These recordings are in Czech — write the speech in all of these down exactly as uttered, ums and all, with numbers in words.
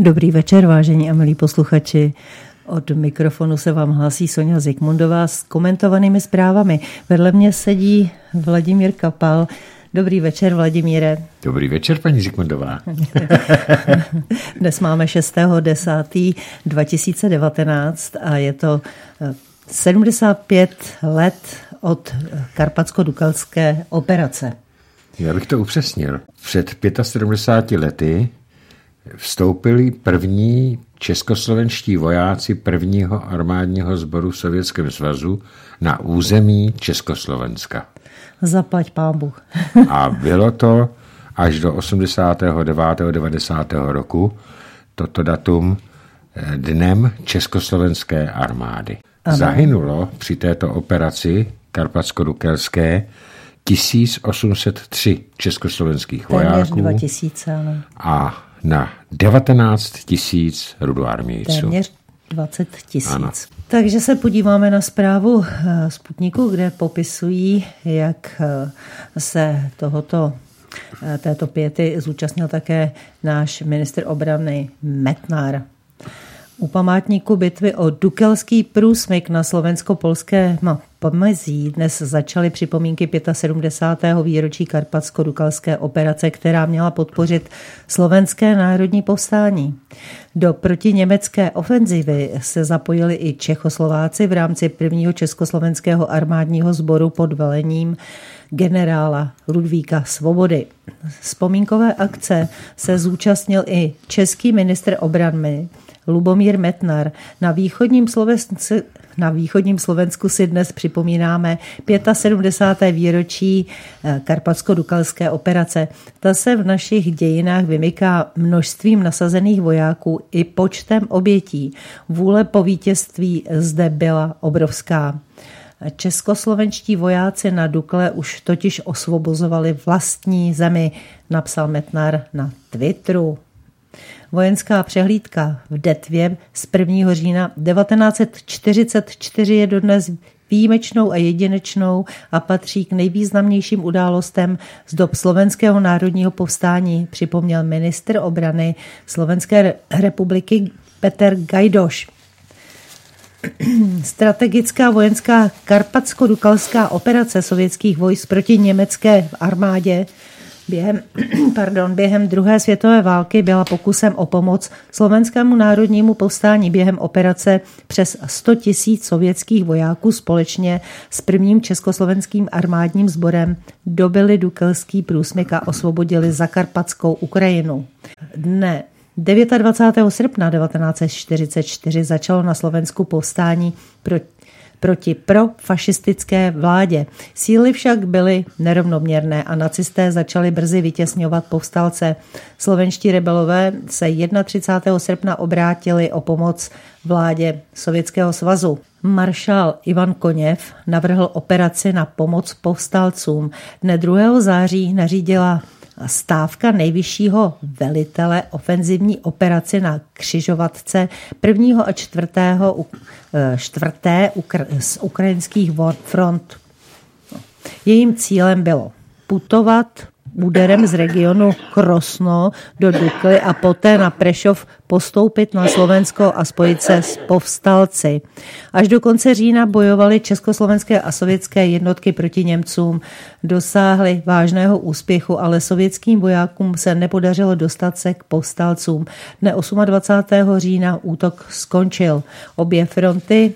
Dobrý večer, vážení a milí posluchači. Od mikrofonu se vám hlásí Soňa Zikmundová s komentovanými zprávami. Vedle mě sedí Vladimír Kapal. Dobrý večer, Vladimíre. Dobrý večer, paní Zikmundová. Dnes máme šestého desátého dva tisíce devatenáct a je to sedmdesát pět let od karpatsko-dukalské operace. Já bych to upřesnil. Před sedmdesáti pěti lety vstoupili první českoslovenští vojáci prvního armádního sboru v Sovětském svazu na území Československa. Zaplať pán Bůh. A bylo to až do osmdesátého devátého devadesátého roku toto datum dnem Československé armády. Ano. Zahynulo při této operaci karpatsko-dukelské tisíc osm set tři československých vojáků. Téměř dva tisíce, ano. A na devatenáct tisíc rudoarmějců. Téměř dvacet tisíc. Takže se podíváme na zprávu Sputniku, kde popisují, jak se tohoto, této pěty zúčastnil také náš ministr obrany Metnar. U památníku bitvy o Dukelský průsmyk na slovensko-polské pomezí dnes začaly připomínky sedmdesátého pátého výročí karpatsko-dukalské operace, která měla podpořit slovenské národní povstání. Do protiněmecké ofenzivy se zapojili i Čechoslováci v rámci prvního československého armádního sboru pod velením generála Ludvíka Svobody. Vzpomínkové akce se zúčastnil i český ministr obrany Lubomír Metnar. Na východním, Slovensku, na východním Slovensku si dnes připomínáme sedmdesátého pátého výročí karpatsko-dukalské operace. Ta se v našich dějinách vymyká množstvím nasazených vojáků i počtem obětí. Vůle po vítězství zde byla obrovská. Českoslovenští vojáci na Dukle už totiž osvobozovali vlastní zemi, napsal Metnar na Twitteru. Vojenská přehlídka v Detvě z prvního října devatenáct set čtyřicet čtyři je dodnes výjimečnou a jedinečnou a patří k nejvýznamnějším událostem z dob slovenského národního povstání, připomněl ministr obrany Slovenské republiky Peter Gajdoš. Strategická vojenská karpatsko-dukalská operace sovětských vojsk proti německé armádě Během, pardon, během druhé světové války byla pokusem o pomoc slovenskému národnímu povstání. Během operace přes sto tisíc sovětských vojáků společně s prvním československým armádním sborem dobyli Dukelský průsmyk a osvobodili zakarpatskou Ukrajinu. Dne dvacátého devátého srpna devatenáct set čtyřicet čtyři začalo na Slovensku povstání proti proti profašistické vládě. Síly však byly nerovnoměrné a nacisté začali brzy vytěsňovat povstalce. Slovenští rebelové se třicátého prvního srpna obrátili o pomoc vládě Sovětského svazu. Maršál Ivan Koněv navrhl operaci na pomoc povstalcům. Dne druhého září nařídila stávka nejvyššího velitele ofenzivní operaci na křižovatce prvního a čtvrtého, čtvrté z ukrajinských front. Jejím cílem bylo putovat úderem z regionu Krosno do Dukly a poté na Prešov postoupit na Slovensko a spojit se s povstalci. Až do konce října bojovaly československé a sovětské jednotky proti Němcům. Dosáhly vážného úspěchu, ale sovětským vojákům se nepodařilo dostat se k povstalcům. Dne dvacátého osmého října útok skončil. Obě fronty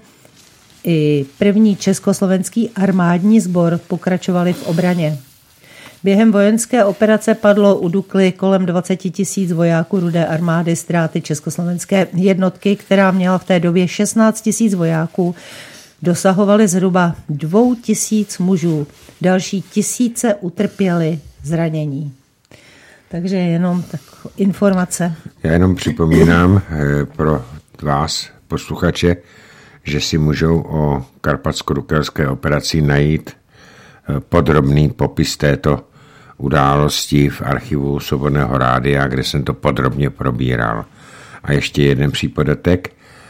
i první československý armádní sbor pokračovali v obraně. Během vojenské operace padlo u Dukly kolem dvacet tisíc vojáků Rudé armády. Ztráty československé jednotky, která měla v té době šestnáct tisíc vojáků, dosahovaly zhruba dvou tisíc mužů. Další tisíce utrpěly zranění. Takže jenom tak informace. Já jenom připomínám pro vás, posluchače, že si můžou o karpatsko-dukelské operaci najít podrobný popis této události v archivu Svobodného rádia, kde jsem to podrobně probíral. A ještě jeden přípodatek.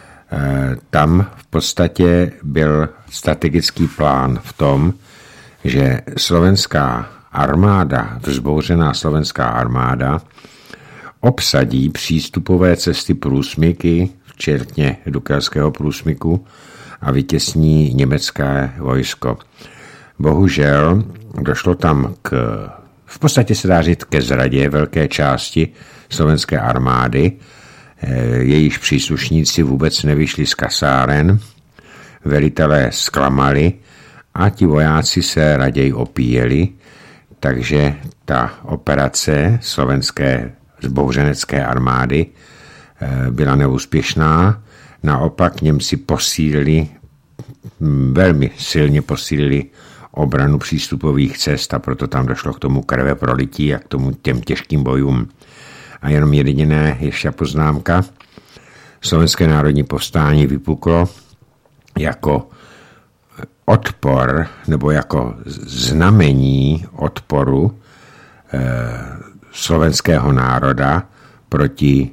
Tam v podstatě byl strategický plán v tom, že slovenská armáda, vzbouřená slovenská armáda, obsadí přístupové cesty průsmyky, včetně Dukelského průsmyku, a vytěsní německé vojsko. Bohužel došlo tam k, v podstatě se dá říct, ke zradě velké části slovenské armády. Jejíž příslušníci vůbec nevyšli z kasáren, velitelé zklamali a ti vojáci se raději opíjeli, takže ta operace slovenské zbouřenecké armády byla neúspěšná. Naopak Němci posílili, velmi silně posílili obranu přístupových cest a proto tam došlo k tomu krve prolití a k tomu těm těžkým bojům. A jenom jediné ještě poznámka. Slovenské národní povstání vypuklo jako odpor nebo jako znamení odporu eh, slovenského národa proti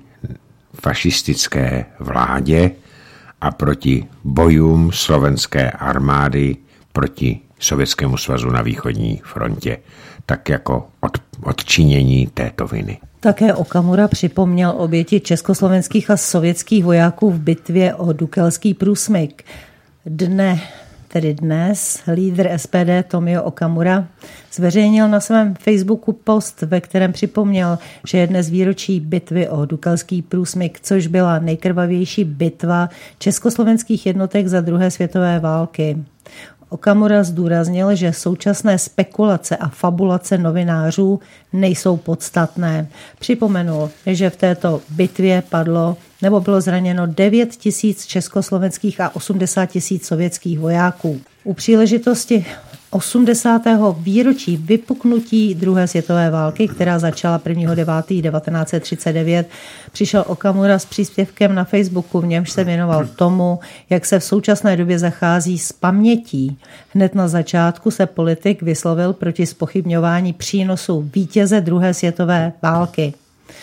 fašistické vládě a proti bojům slovenské armády proti Sovětskému svazu na východní frontě, tak jako od, odčinění této viny. Také Okamura připomněl oběti československých a sovětských vojáků v bitvě o Dukelský průsmyk. Dne, tedy dnes, lídr S P D Tomio Okamura zveřejnil na svém Facebooku post, ve kterém připomněl, že je dnes výročí bitvy o Dukelský průsmyk, což byla nejkrvavější bitva československých jednotek za druhé světové války. Okamura zdůraznil, že současné spekulace a fabulace novinářů nejsou podstatné. Připomenul, že v této bitvě padlo nebo bylo zraněno devět tisíc československých a osmdesát tisíc sovětských vojáků. U příležitosti osmdesátého výročí vypuknutí druhé světové války, která začala prvního devátého devatenáct set třicet devět, přišel Okamura s příspěvkem na Facebooku, v němž se věnoval tomu, jak se v současné době zachází s pamětí. Hned na začátku se politik vyslovil proti zpochybňování přínosu vítěze druhé světové války.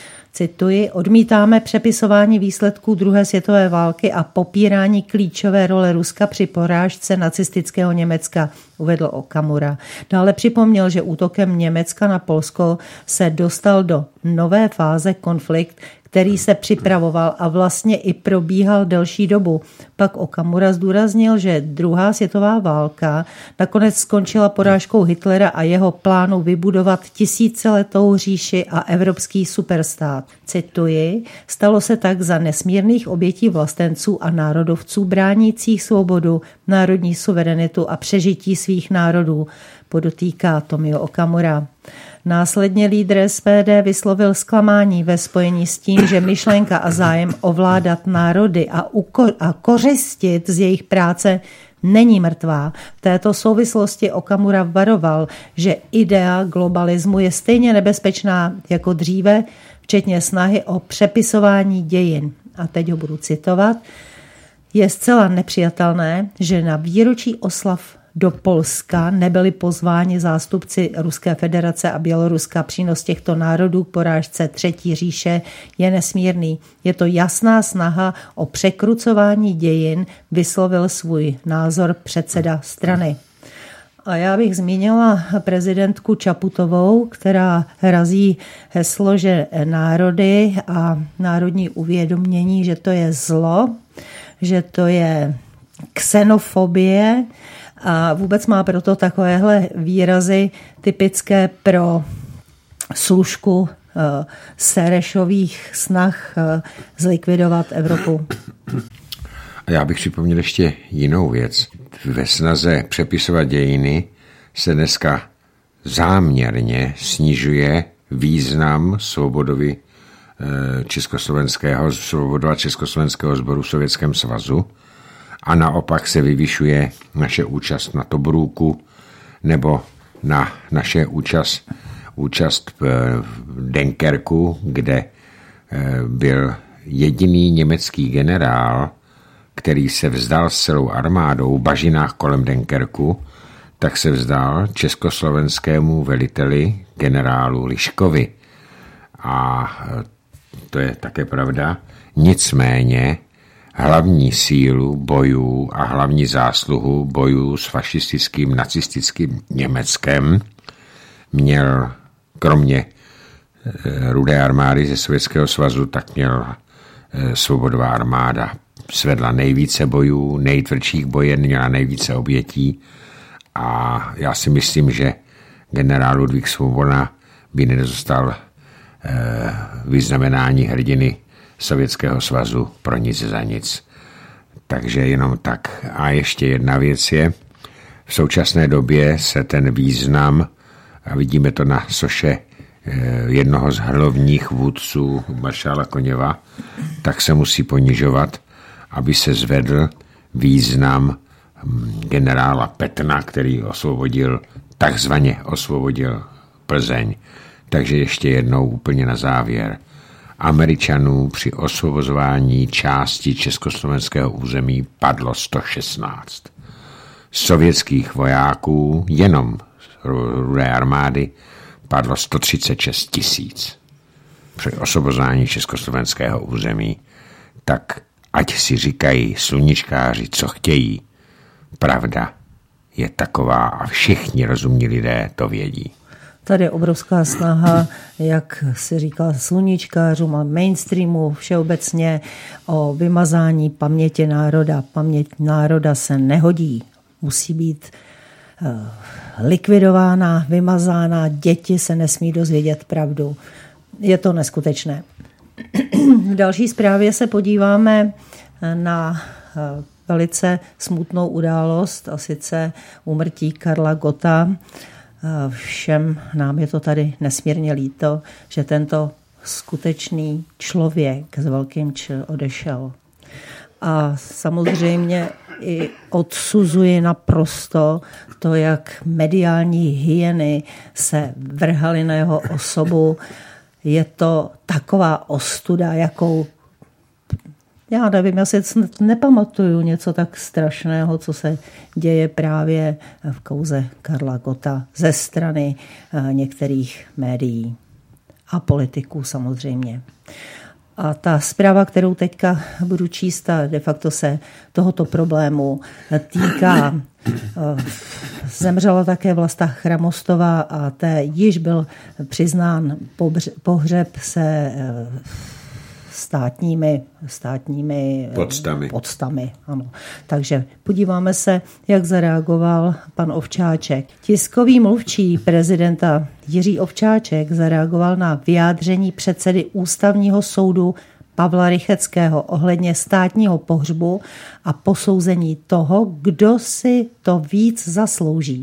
Cituji, odmítáme přepisování výsledků druhé světové války a popírání klíčové role Ruska při porážce nacistického Německa, uvedl Okamura. Dále připomněl, že útokem Německa na Polsko se dostal do nové fáze konflikt, který se připravoval a vlastně i probíhal delší dobu. Pak Okamura zdůraznil, že druhá světová válka nakonec skončila porážkou Hitlera a jeho plánu vybudovat tisíciletou říši a evropský superstát. Cituji, stalo se tak za nesmírných obětí vlastenců a národovců bránících svobodu, národní suverenitu a přežití svých národů, podotýká Tomio Okamura. Následně lídr S P D vyslovil zklamání ve spojení s tím, že myšlenka a zájem ovládat národy a, uko- a kořistit z jejich práce není mrtvá. V této souvislosti Okamura varoval, že idea globalismu je stejně nebezpečná jako dříve, včetně snahy o přepisování dějin. A teď ho budu citovat. Je zcela nepřijatelné, že na výročí oslav do Polska nebyli pozváni zástupci Ruské federace a Běloruska. Přínos těchto národů k porážce Třetí říše je nesmírný. Je to jasná snaha o překrucování dějin, vyslovil svůj názor předseda strany. A já bych zmínila prezidentku Čaputovou, která razí heslo, že národy a národní uvědomění, že to je zlo, že to je xenofobie, a vůbec má proto takovéhle výrazy typické pro služku uh, Serešových snah uh, zlikvidovat Evropu. A já bych připomněl ještě jinou věc. Ve snaze přepisovat dějiny se dneska záměrně snižuje význam svobodovy československého, svobodova Československého sboru v Sovětském svazu, a naopak se vyvyšuje naše účast na Tobrúku nebo na naše účast, účast v Dunkerku, kde byl jediný německý generál, který se vzdal s celou armádou v bažinách kolem Dunkerku, tak se vzdal československému veliteli generálu Liškovi. A to je také pravda. Nicméně hlavní sílu bojů a hlavní zásluhu bojů s fašistickým nacistickým Německem měl kromě Rudé armády ze Sovětského svazu, tak měla Svobodová armáda. Svedla nejvíce bojů, nejtvrdších bojen, měla nejvíce obětí a já si myslím, že generál Ludvík Svoboda by nedostal vyznamenání hrdiny Sovětského svazu pro nic za nic. Takže jenom tak. A ještě jedna věc je, v současné době se ten význam, a vidíme to na soše jednoho z hlavních vůdců maršála Koněva, tak se musí ponižovat, aby se zvedl význam generála Petrna, který osvobodil, takzvaně osvobodil Plzeň. Takže ještě jednou úplně na závěr. Američanů při osvobozování části československého území padlo sto šestnáct. Sovětských vojáků jenom Rudé armády padlo sto třicet šest tisíc při osvobozování československého území. Tak ať si říkají sluníčkáři, co chtějí. Pravda je taková a všichni rozumní lidé to vědí. Tady je obrovská snaha, jak se říká sluníčkářům a mainstreamu všeobecně, o vymazání paměti národa. Paměť národa se nehodí. Musí být likvidována, vymazána, děti se nesmí dozvědět pravdu. Je to neskutečné. V další zprávě se podíváme na velice smutnou událost, a sice úmrtí Karla Gotta. Všem nám je to tady nesmírně líto, že tento skutečný člověk s velkým Č odešel. A samozřejmě i odsuzuji naprosto to, jak mediální hyeny se vrhaly na jeho osobu. Je to taková ostuda, jakou já nevím, já si nepamatuju něco tak strašného, co se děje právě v kauze Karla Gotta ze strany některých médií a politiků samozřejmě. A ta zpráva, kterou teďka budu číst, de facto se tohoto problému týká. Zemřela také Vlasta Chramostová a té již byl přiznán pohřeb se státními, státními podstami. podstami. Ano. Takže podíváme se, jak zareagoval pan Ovčáček. Tiskový mluvčí prezidenta Jiří Ovčáček zareagoval na vyjádření předsedy Ústavního soudu Pavla Rycheckého ohledně státního pohřbu a posouzení toho, kdo si to víc zaslouží.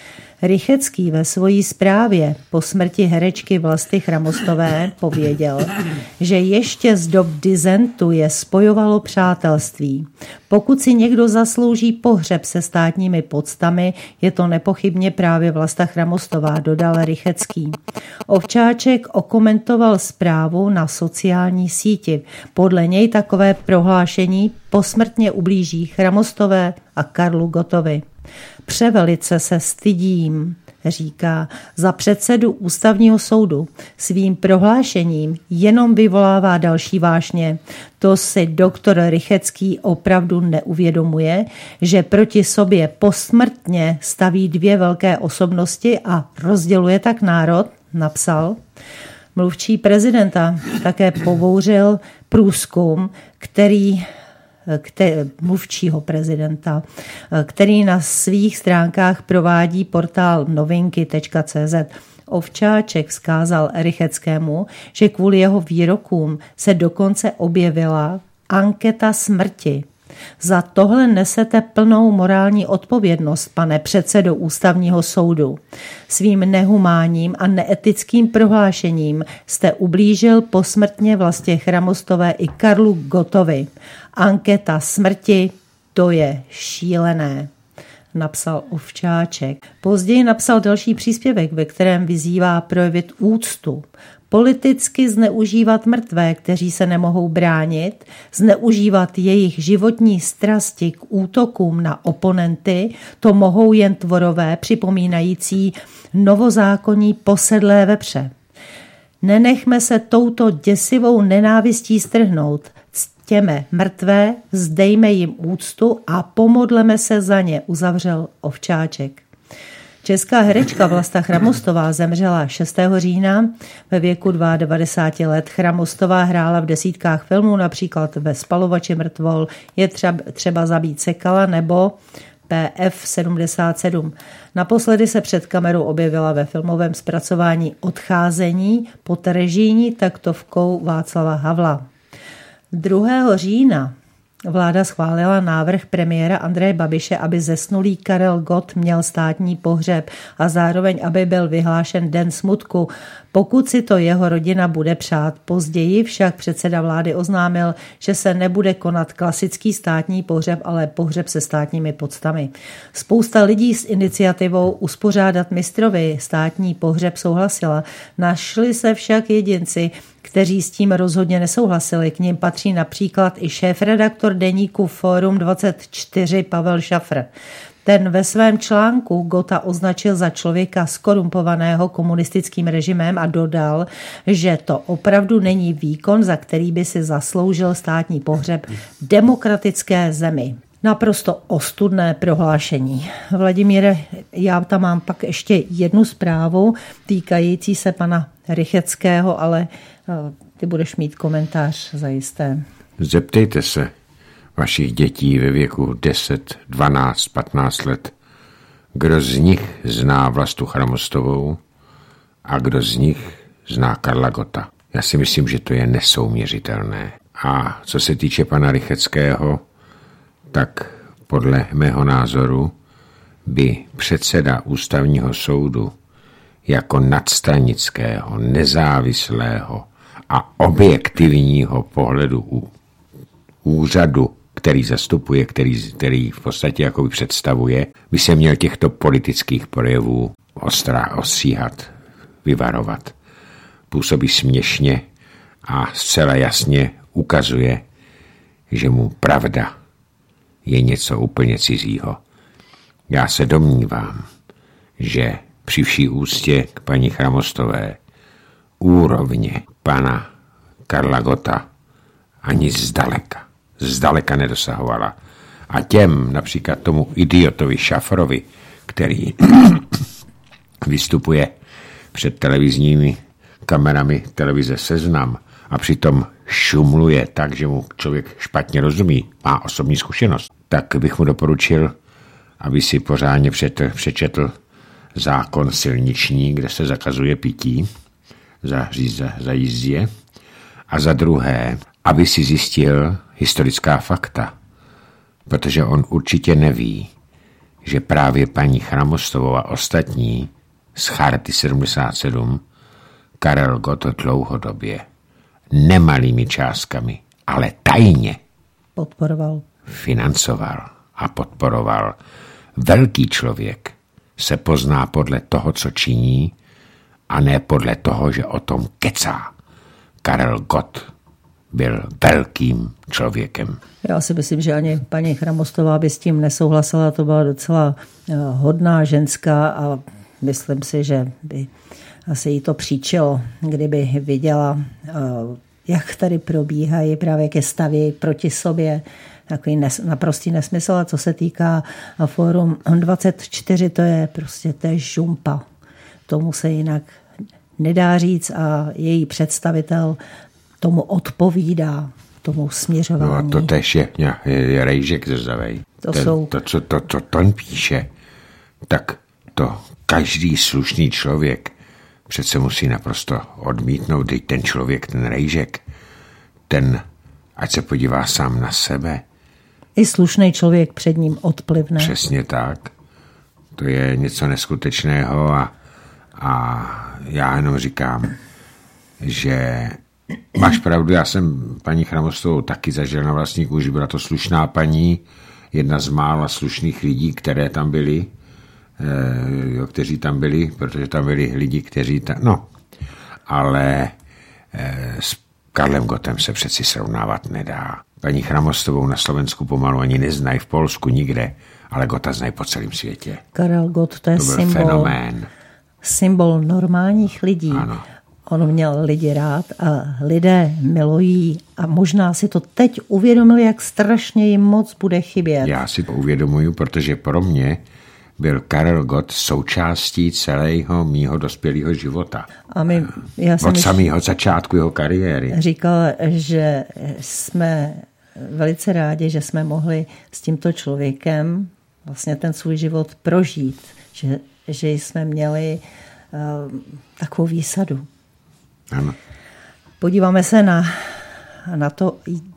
Rychecký ve svojí zprávě po smrti herečky Vlasty Chramostové pověděl, že ještě z dob disentu je spojovalo přátelství. Pokud si někdo zaslouží pohřeb se státními poctami, je to nepochybně právě Vlasta Chramostová, dodal Rychecký. Ovčáček okomentoval zprávu na sociální síti. Podle něj takové prohlášení posmrtně ublíží Chramostové a Karlu Gottovi. Převelice se stydím, říká, za předsedu Ústavního soudu. Svým prohlášením jenom vyvolává další vášně. To si doktor Rychecký opravdu neuvědomuje, že proti sobě posmrtně staví dvě velké osobnosti a rozděluje tak národ, napsal. Mluvčí prezidenta také pobouřil průzkum, který Který, mluvčího prezidenta, který na svých stránkách provádí portál novinky tečka cé zet. Ovčáček vzkázal Rycheckému, že kvůli jeho výrokům se dokonce objevila anketa smrti. Za tohle nesete plnou morální odpovědnost, pane předsedo Ústavního soudu. Svým nehumánním a neetickým prohlášením jste ublížil posmrtně Vlastě Chramostové i Karlu Gottovi. Anketa smrti, to je šílené, napsal Ovčáček. Později napsal další příspěvek, ve kterém vyzývá projevit úctu, politicky zneužívat mrtvé, kteří se nemohou bránit, zneužívat jejich životní strasti k útokům na oponenty, to mohou jen tvorové připomínající novozákonní posedlé vepře. Nenechme se touto děsivou nenávistí strhnout, ctěme mrtvé, vzdejme jim úctu a pomodleme se za ně, uzavřel Ovčáček. Česká herečka Vlasta Chramostová zemřela šestého října ve věku devadesát dva let. Chramostová hrála v desítkách filmů, například ve Spalovači mrtvol, Je třeba, třeba zabít Sekala nebo P F sedmdesát sedm. Naposledy se před kamerou objevila ve filmovém zpracování Odcházení pod režijní taktovkou Václava Havla. druhého října vláda schválila návrh premiéra Andreje Babiše, aby zesnulý Karel Gott měl státní pohřeb a zároveň, aby byl vyhlášen den smutku, pokud si to jeho rodina bude přát. Později však předseda vlády oznámil, že se nebude konat klasický státní pohřeb, ale pohřeb se státními poctami. Spousta lidí s iniciativou uspořádat mistrovi státní pohřeb souhlasila. Našli se však jedinci, kteří s tím rozhodně nesouhlasili. K nim patří například i šéfredaktor deníku Fórum dvacet čtyři Pavel Šafr. Ten ve svém článku Gotta označil za člověka skorumpovaného komunistickým režimem a dodal, že to opravdu není výkon, za který by si zasloužil státní pohřeb v demokratické zemi. Naprosto ostudné prohlášení. Vladimíre, já tam mám pak ještě jednu zprávu týkající se pana Rycheckého, ale ty budeš mít komentář zajisté. Zeptejte se vašich dětí ve věku deset, dvanáct, patnáct let, kdo z nich zná Vlastu Chramostovou a kdo z nich zná Karla Gotta. Já si myslím, že to je nesouměřitelné. A co se týče pana Rycheckého, tak podle mého názoru by předseda ústavního soudu jako nadstranického, nezávislého a objektivního pohledu úřadu, který zastupuje, který, který v podstatě jakoby představuje, by se měl těchto politických projevů ostrá, ostříhat, vyvarovat. Působí směšně a zcela jasně ukazuje, že mu pravda je něco úplně cizího. Já se domnívám, že při vší úctě k paní Chramostové úrovně pana Karla Gotta ani zdaleka, zdaleka nedosahovala. A těm, například tomu idiotovi Šafrovi, který vystupuje před televizními kamerami televize Seznam a přitom šumluje tak, že mu člověk špatně rozumí, má osobní zkušenost, tak bych mu doporučil, aby si pořádně přečetl zákon silniční, kde se zakazuje pití za, za, za jízdě, a za druhé, aby si zjistil historická fakta, protože on určitě neví, že právě paní Chramostovou a ostatní z Charty sedmdesát sedm Karel Gott dlouhodobě nemalými částkami, ale tajně podporoval, financoval a podporoval. Velký člověk se pozná podle toho, co činí, a ne podle toho, že o tom kecá. Karel Gott byl velkým člověkem. Já si myslím, že ani paní Chramostová by s tím nesouhlasila, to byla docela hodná ženská a myslím si, že by asi jí to příčilo, kdyby viděla, jak tady probíhají, právě jak je staví proti sobě, takový nes, naprostý nesmysl. A co se týká Fórum dvacet čtyři, to je prostě to je žumpa. Tomu se jinak nedá říct a její představitel tomu odpovídá, tomu směřování. No a to tež je, je, je Rejžek zrzavej. To ten, jsou... To, co to, to, to píše, tak to každý slušný člověk přece musí naprosto odmítnout. Teď ten člověk, ten Rejžek, ten, ať se podívá sám na sebe. I slušný člověk před ním odplivne. Přesně tak. To je něco neskutečného a, a já jenom říkám, že máš pravdu, já jsem paní Chramostovou taky zažil na vlastní kůži, byla to slušná paní, jedna z mála slušných lidí, které tam byli, eh, kteří tam byli, protože tam byli lidi, kteří tam, no, ale eh, s Karlem Gottem se přeci srovnávat nedá. Paní Chramostovou na Slovensku pomalu ani neznají, v Polsku nikde, ale Gotta znají po celém světě. Karel Gott, to je to byl symbol, fenomén. symbol normálních lidí. Ano. On měl lidi rád a lidé milují a možná si to teď uvědomili, jak strašně jim moc bude chybět. Já si to uvědomuju, protože pro mě byl Karel Gott součástí celého mýho dospělého života. A my, já jsem od samého začátku jeho kariéry. Říkal, že jsme velice rádi, že jsme mohli s tímto člověkem vlastně ten svůj život prožít. Že, že jsme měli uh, takovou výsadu. Ano. Podíváme se na, na to,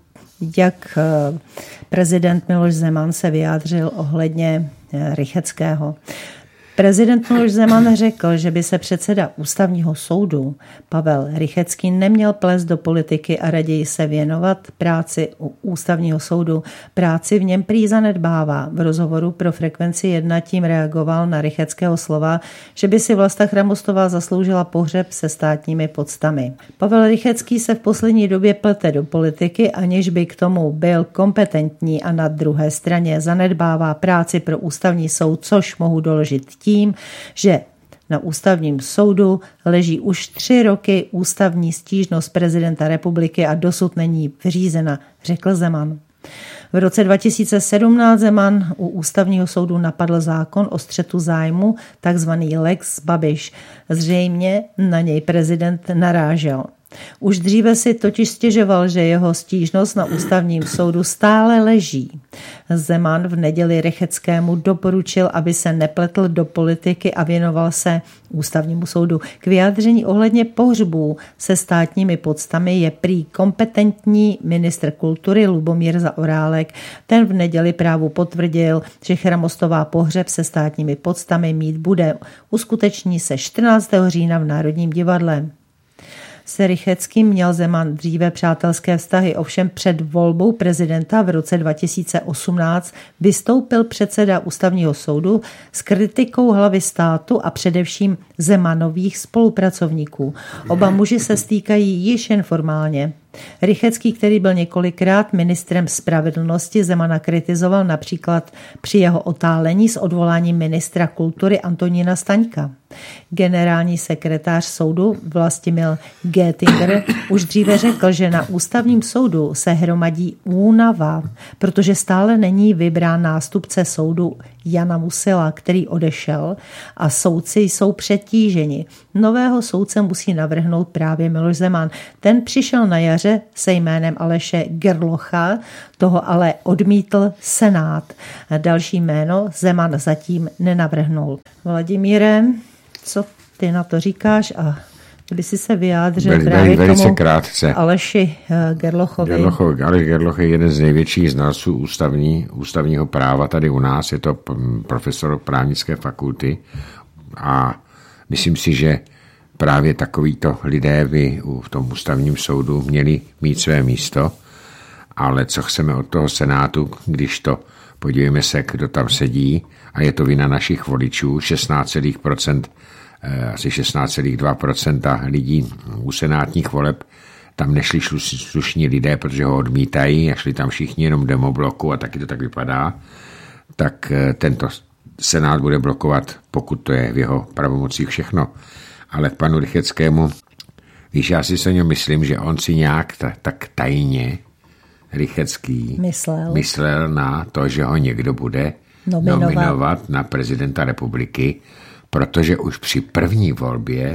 jak prezident Miloš Zeman se vyjádřil ohledně Rychetského. Prezident Miloš Zeman řekl, že by se předseda ústavního soudu Pavel Rychetský neměl plést do politiky a raději se věnovat práci u ústavního soudu. Práci v něm prý zanedbává. V rozhovoru pro Frekvenci jedna tím reagoval na Rychetského slova, že by si Vlasta Chramostová zasloužila pohřeb se státními poctami. Pavel Rychetský se v poslední době plete do politiky, aniž by k tomu byl kompetentní, a na druhé straně zanedbává práci pro ústavní soud, což mohu doložit tím, že na ústavním soudu leží už tři roky ústavní stížnost prezidenta republiky a dosud není vyřízena, řekl Zeman. V roce dva tisíce sedmnáct Zeman u ústavního soudu napadl zákon o střetu zájmu, takzvaný Lex Babiš. Zřejmě na něj prezident narážel. Už dříve si totiž stěžoval, že jeho stížnost na ústavním soudu stále leží. Zeman v neděli Rychetkému doporučil, aby se nepletl do politiky a věnoval se ústavnímu soudu. K vyjádření ohledně pohřbů se státními poctami je prý kompetentní ministr kultury Lubomír Zaorálek. Ten v neděli Právu potvrdil, že Chramostová pohřeb se státními poctami mít bude. Uskuteční se čtrnáctého října v Národním divadle. Se Rychetským měl Zeman dříve přátelské vztahy, ovšem před volbou prezidenta v roce dva tisíce osmnáct vystoupil předseda ústavního soudu s kritikou hlavy státu a především Zemanových spolupracovníků. Oba muži se stýkají již jen formálně. Rychetský, který byl několikrát ministrem spravedlnosti, Zemana kritizoval například při jeho otálení s odvoláním ministra kultury Antonína Staňka. Generální sekretář soudu Vlastimil Göttinger už dříve řekl, že na ústavním soudu se hromadí únava, protože stále není vybrán nástupce soudu Jana Musila, který odešel, a soudci jsou přetíženi. Nového soudce musí navrhnout právě Miloš Zeman. Ten přišel na jaře se jménem Aleše Gerlocha, toho ale odmítl Senát. Další jméno Zeman zatím nenavrhnul. Vladimíre, co ty na to říkáš a kdyby si se vyjádřil Veli, právě veli, k tomu krátce. Aleši Gerlochovi. Gerlochovi. Aleš Gerloch je jeden z největších znalců ústavní, ústavního práva tady u nás. Je to profesor právnické fakulty a myslím si, že právě takovýto lidé by v tom ústavním soudu měli mít své místo, ale co chceme od toho Senátu, když to podívejme se, kdo tam sedí, a je to vina našich voličů, šestnáct procent, asi šestnáct celá dva procenta lidí u senátních voleb, tam nešli slušní lidé, protože ho odmítají a šli tam všichni jenom demobloku a taky to tak vypadá, tak tento Senát bude blokovat, pokud to je v jeho pravomocích všechno. Ale k panu Rychetkému, víš, já si se něm myslím, že on si nějak ta, tak tajně Rychetský myslel. myslel na to, že ho někdo bude nominovat. nominovat na prezidenta republiky, protože už při první volbě,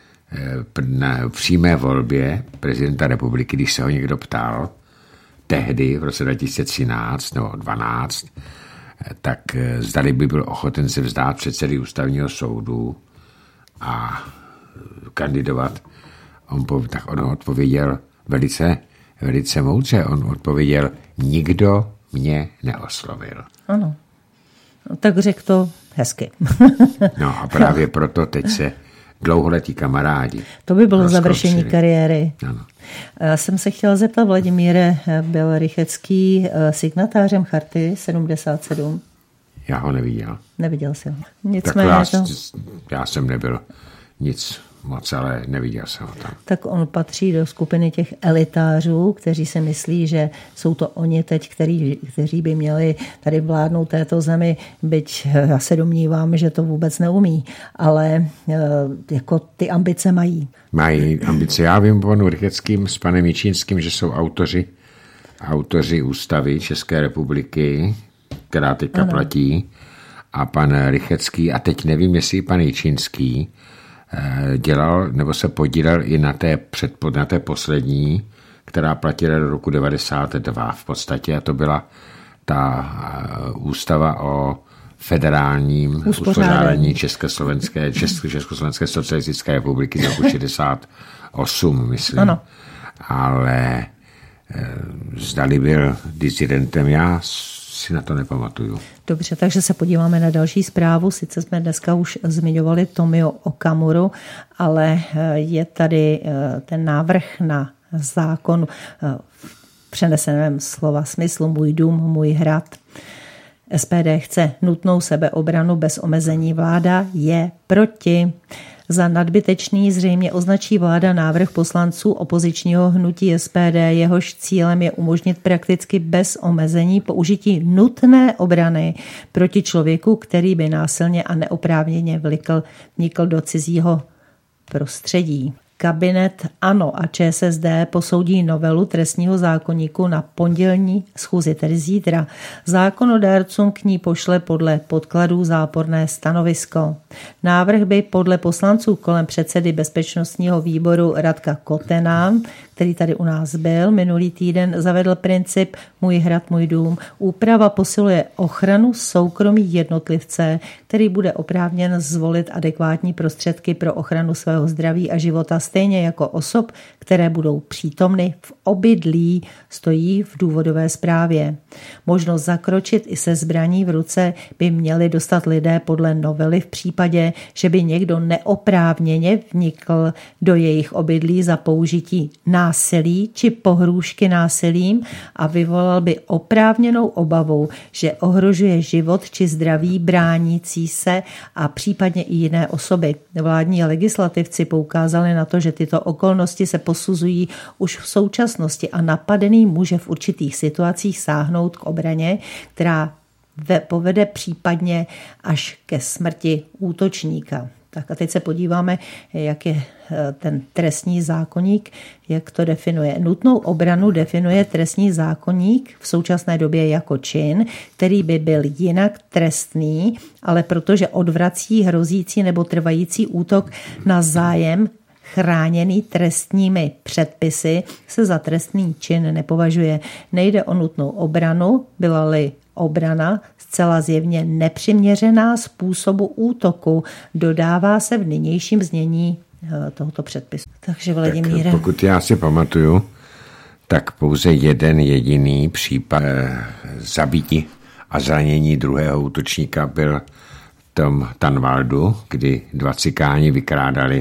na přímé volbě prezidenta republiky, když se ho někdo ptal, tehdy v roce dva tisíce třináct nebo dvanáct, tak zdali by byl ochoten se vzdát předsedy ústavního soudu a kandidovat. On, tak on odpověděl velice, velice moudře. On odpověděl, nikdo mě neoslovil. Ano. No, tak řekl to hezky. No a právě proto teď se dlouholetí kamarádi. To by bylo završení kariéry. Ano. Já jsem se chtěla zeptat, Vladimíre, byl Rychetský signatářem Charty sedmdesát sedm? Já ho neviděl. Neviděl jsi ho. Nicméně já, to... já jsem nebyl nic moc, ale neviděl jsem ho tam. Tak on patří do skupiny těch elitářů, kteří si myslí, že jsou to oni teď, který, kteří by měli tady vládnout této zemi, byť já se domnívám, že to vůbec neumí, ale jako ty ambice mají. Mají ambice. Já vím o panu Rychetským s panem Jičínským, že jsou autoři, autoři ústavy České republiky, která teďka ano. platí, a pan Rychecký, a teď nevím, jestli pan Jičínský dělal, nebo se podílel i na té, předpod, na té poslední, která platila do roku devadesát dva v podstatě, a to byla ta ústava o federálním uspořádání Československé, Česko, Československé socialistické republiky z roku šedesát osm, myslím. Ano. Ale zdali byl disidentem, já si na to nepamatuju. Dobře, takže se podíváme na další zprávu. Sice jsme dneska už zmiňovali Tomio Okamuru, ale je tady ten návrh na zákon v přeneseném slova smyslu Můj dům, můj hrad. S P D chce nutnou sebeobranu bez omezení. Vláda je proti. Za nadbytečný zřejmě označí vláda návrh poslanců opozičního hnutí S P D, jehož cílem je umožnit prakticky bez omezení použití nutné obrany proti člověku, který by násilně a neoprávněně vlikl, vnikl do cizího prostředí. Kabinet ANO a Č S S D posoudí novelu trestního zákoníku na pondělní schůzi, tedy zítra. Zákonodárcům k ní pošle podle podkladů záporné stanovisko. Návrh by podle poslanců kolem předsedy bezpečnostního výboru Radka Kotena, který tady u nás byl minulý týden, zavedl princip Můj hrad, můj dům. Úprava posiluje ochranu soukromí jednotlivce, který bude oprávněn zvolit adekvátní prostředky pro ochranu svého zdraví a života, stejně jako osob, které budou přítomny v obydlí, stojí v důvodové zprávě. Možnost zakročit i se zbraní v ruce by měli dostat lidé podle novely v případě, že by někdo neoprávněně vnikl do jejich obydlí za použití násilí či pohrůžky násilím a vyvolal by oprávněnou obavu, že ohrožuje život či zdraví bránící se a případně i jiné osoby. Vládní legislativci poukázali na to, že tyto okolnosti se posuzují už v současnosti a napadený může v určitých situacích sáhnout k obraně, která povede případně až ke smrti útočníka. Tak a teď se podíváme, jak je ten trestní zákoník, jak to definuje. Nutnou obranu definuje trestní zákoník v současné době jako čin, který by byl jinak trestný, ale protože odvrací hrozící nebo trvající útok na zájem chráněný trestními předpisy, se za trestný čin nepovažuje. Nejde o nutnou obranu, byla-li obrana zcela zjevně nepřiměřená způsobu útoku, dodává se v nynějším znění tohoto předpisu. Takže Vladimíre. Tak pokud já si pamatuju, tak pouze jeden jediný případ eh, zabití a zranění druhého útočníka byl v tom Tanvaldu, kdy dva cikáni vykrádali,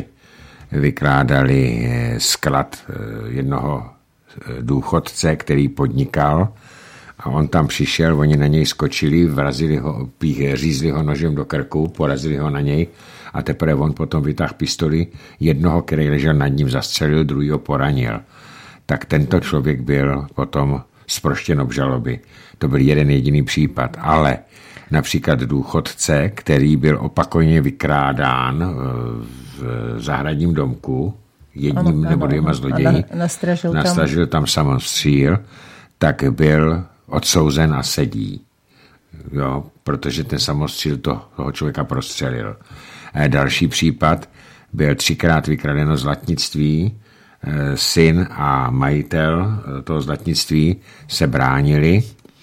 vykrádali sklad jednoho důchodce, který podnikal, a on tam přišel, oni na něj skočili, vrazili ho, řízli ho nožem do krku, porazili ho na něj a teprve on potom vytáhl pistoli, jednoho, který ležel nad ním, zastřelil, druhýho poranil. Tak tento člověk byl potom zproštěn obžaloby. To byl jeden jediný případ, ale například důchodce, který byl opakovaně vykrádán v zahradním domku, jedním ano, nebo dvěma zloději, nastražil, nastražil tam, tam samostříl, tak byl odsouzen a sedí, jo, protože ten samostříl to, toho člověka prostřelil. E, další případ byl třikrát vykradeno zlatnictví, e, syn a majitel toho zlatnictví se bránili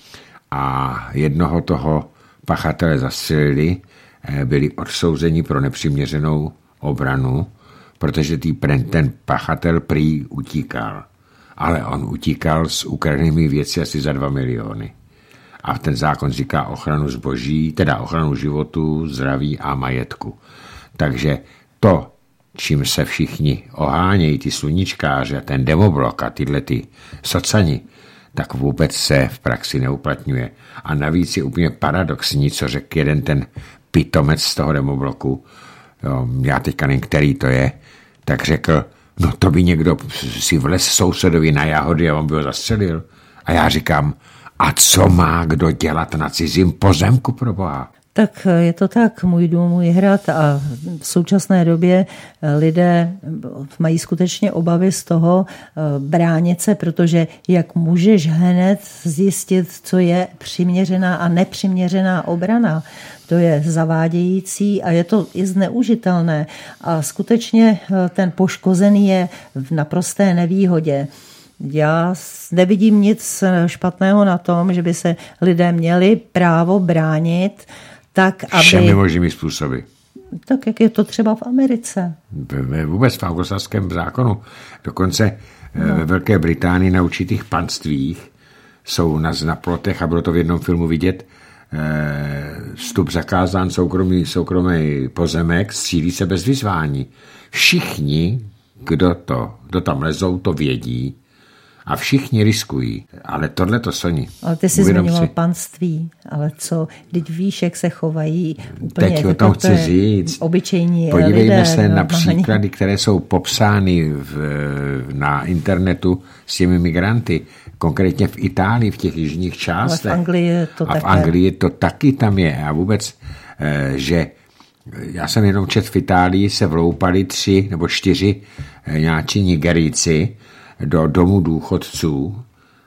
a jednoho toho pachatele zastřelili, e, byli odsouzeni pro nepřiměřenou obranu, protože tý, ten pachatel prý utíkal. Ale on utíkal s ukradenými věci asi za dva miliony. A ten zákon říká ochranu zboží, teda ochranu životu, zdraví a majetku. Takže to, čím se všichni ohánějí, ty sluníčkáři a ten demoblok a tyhle ty socani, tak vůbec se v praxi neuplatňuje. A navíc je úplně paradoxní, co řekl jeden ten pitomec z toho demobloku, jo, já teďka nevím, který to je, tak řekl, no to by někdo si vlez sousedovi na jahody a on by ho zastřelil. A já říkám, a co má kdo dělat na cizím pozemku, pro boha? Tak je to tak, můj dům, můj hrad a v současné době lidé mají skutečně obavy z toho bránit se, protože jak můžeš hned zjistit, co je přiměřená a nepřiměřená obrana, to je zavádějící a je to i zneužitelné a skutečně ten poškozený je v naprosté nevýhodě. Já nevidím nic špatného na tom, že by se lidé měli právo bránit tak, aby... Všemi možnými způsoby. Tak, jak je to třeba v Americe. Vůbec v anglosaském zákonu. Dokonce no. ve Velké Británii na určitých panstvích jsou na, na plotech, a bylo to v jednom filmu vidět, vstup zakázán, soukromý, soukromý pozemek, střílí se bez vyzvání. Všichni, kdo, to, kdo tam lezou, to vědí a všichni riskují. Ale tohle to Soni. Ale ty jsi zmiňoval panství, ale co, teď víš, jak se chovají úplně. Teď o tom chci říct. Obyčejní Podívejme lidé, se no, na příklady, které jsou popsány v, na internetu s těmi migranty. Konkrétně v Itálii, v těch jižních částech. Ale v Anglii je to a také. v Anglii to taky tam je. A vůbec, že já jsem jenom čet, v Itálii se vloupali tři nebo čtyři nějací Nigerijci do domu důchodců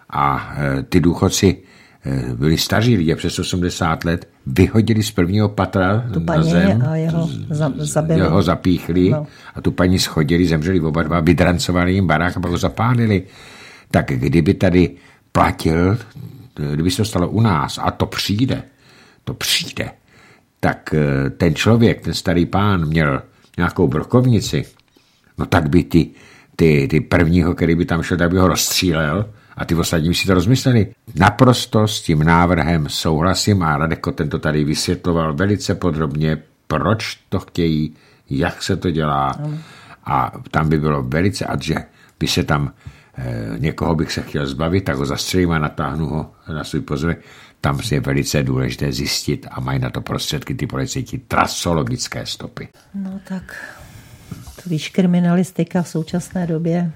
a ty důchodci byli staří lidé přes osmdesát let, vyhodili z prvního patra tu na zem, a jeho, zabili. jeho zapíchli no. a tu paní schodili, zemřeli oba dva, vydrancovali jim barák a pak ho zapálili. Tak kdyby tady platil, kdyby se to stalo u nás, a to přijde, to přijde, tak ten člověk, ten starý pán měl nějakou brokovnici, no tak by ty, ty, ty prvního, který by tam šel, tak by ho rozstřílel a ty ostatní by si to rozmysleli. Naprosto s tím návrhem souhlasím a Radek tento tady vysvětloval velice podrobně, proč to chtějí, jak se to dělá a tam by bylo velice, a že by se tam někoho bych se chtěl zbavit, tak ho zastřelím a natáhnu ho na svůj pozemek. Tam je velice důležité zjistit a mají na to prostředky ty policajti trasologické stopy. No tak, to víš, kriminalistika v současné době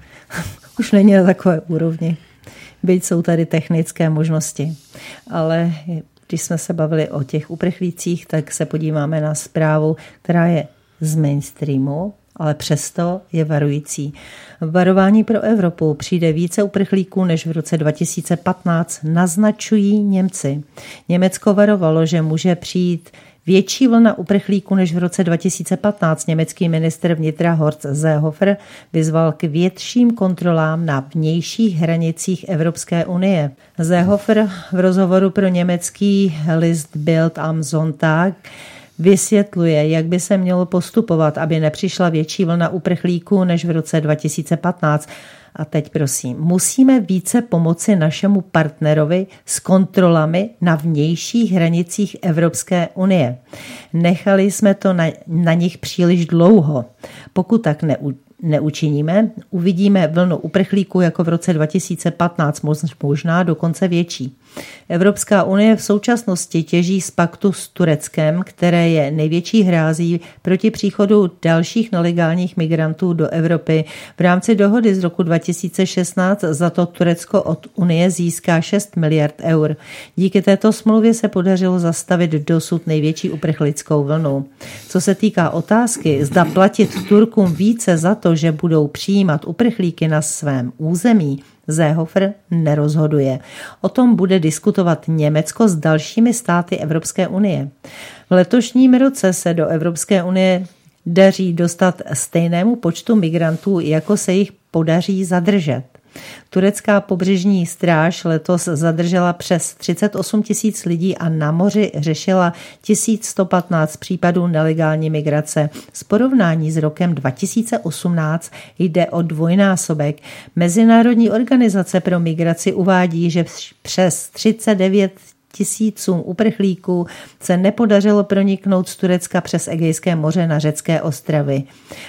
už není na takové úrovni. Byť jsou tady technické možnosti. Ale když jsme se bavili o těch uprchlících, tak se podíváme na zprávu, která je z mainstreamu, ale přesto je varující. Varování pro Evropu: přijde více uprchlíků než v roce dva tisíce patnáct, naznačují Němci. Německo varovalo, že může přijít větší vlna uprchlíků než v roce dva tisíce patnáct. Německý ministr vnitra Horst Seehofer vyzval k větším kontrolám na vnějších hranicích Evropské unie. Seehofer v rozhovoru pro německý list Bild am Sonntag vysvětluje, jak by se mělo postupovat, aby nepřišla větší vlna uprchlíků než v roce dva tisíce patnáct. A teď prosím, musíme více pomoci našemu partnerovi s kontrolami na vnějších hranicích Evropské unie. Nechali jsme to na, na nich příliš dlouho. Pokud tak neu, neučiníme, uvidíme vlnu uprchlíků jako v roce dva tisíce patnáct, možná dokonce větší. Evropská unie v současnosti těží z paktu s Tureckem, které je největší hrází proti příchodu dalších nelegálních migrantů do Evropy. V rámci dohody z roku dva tisíce šestnáct za to Turecko od Unie získá šest miliard eur. Díky této smlouvě se podařilo zastavit dosud největší uprchlickou vlnu. Co se týká otázky, zda platit Turkům více za to, že budou přijímat uprchlíky na svém území, Seehofer nerozhoduje. O tom bude diskutovat Německo s dalšími státy Evropské unie. V letošním roce se do Evropské unie daří dostat stejnému počtu migrantů, jako se jich podaří zadržet. Turecká pobřežní stráž letos zadržela přes třicet osm tisíc lidí a na moři řešila tisíc sto patnáct případů nelegální migrace. Z porovnání s rokem dva tisíce osmnáct jde o dvojnásobek. Mezinárodní organizace pro migraci uvádí, že přes třicet devět tisícům uprchlíků se nepodařilo proniknout z Turecka přes Egejské moře na řecké ostrovy.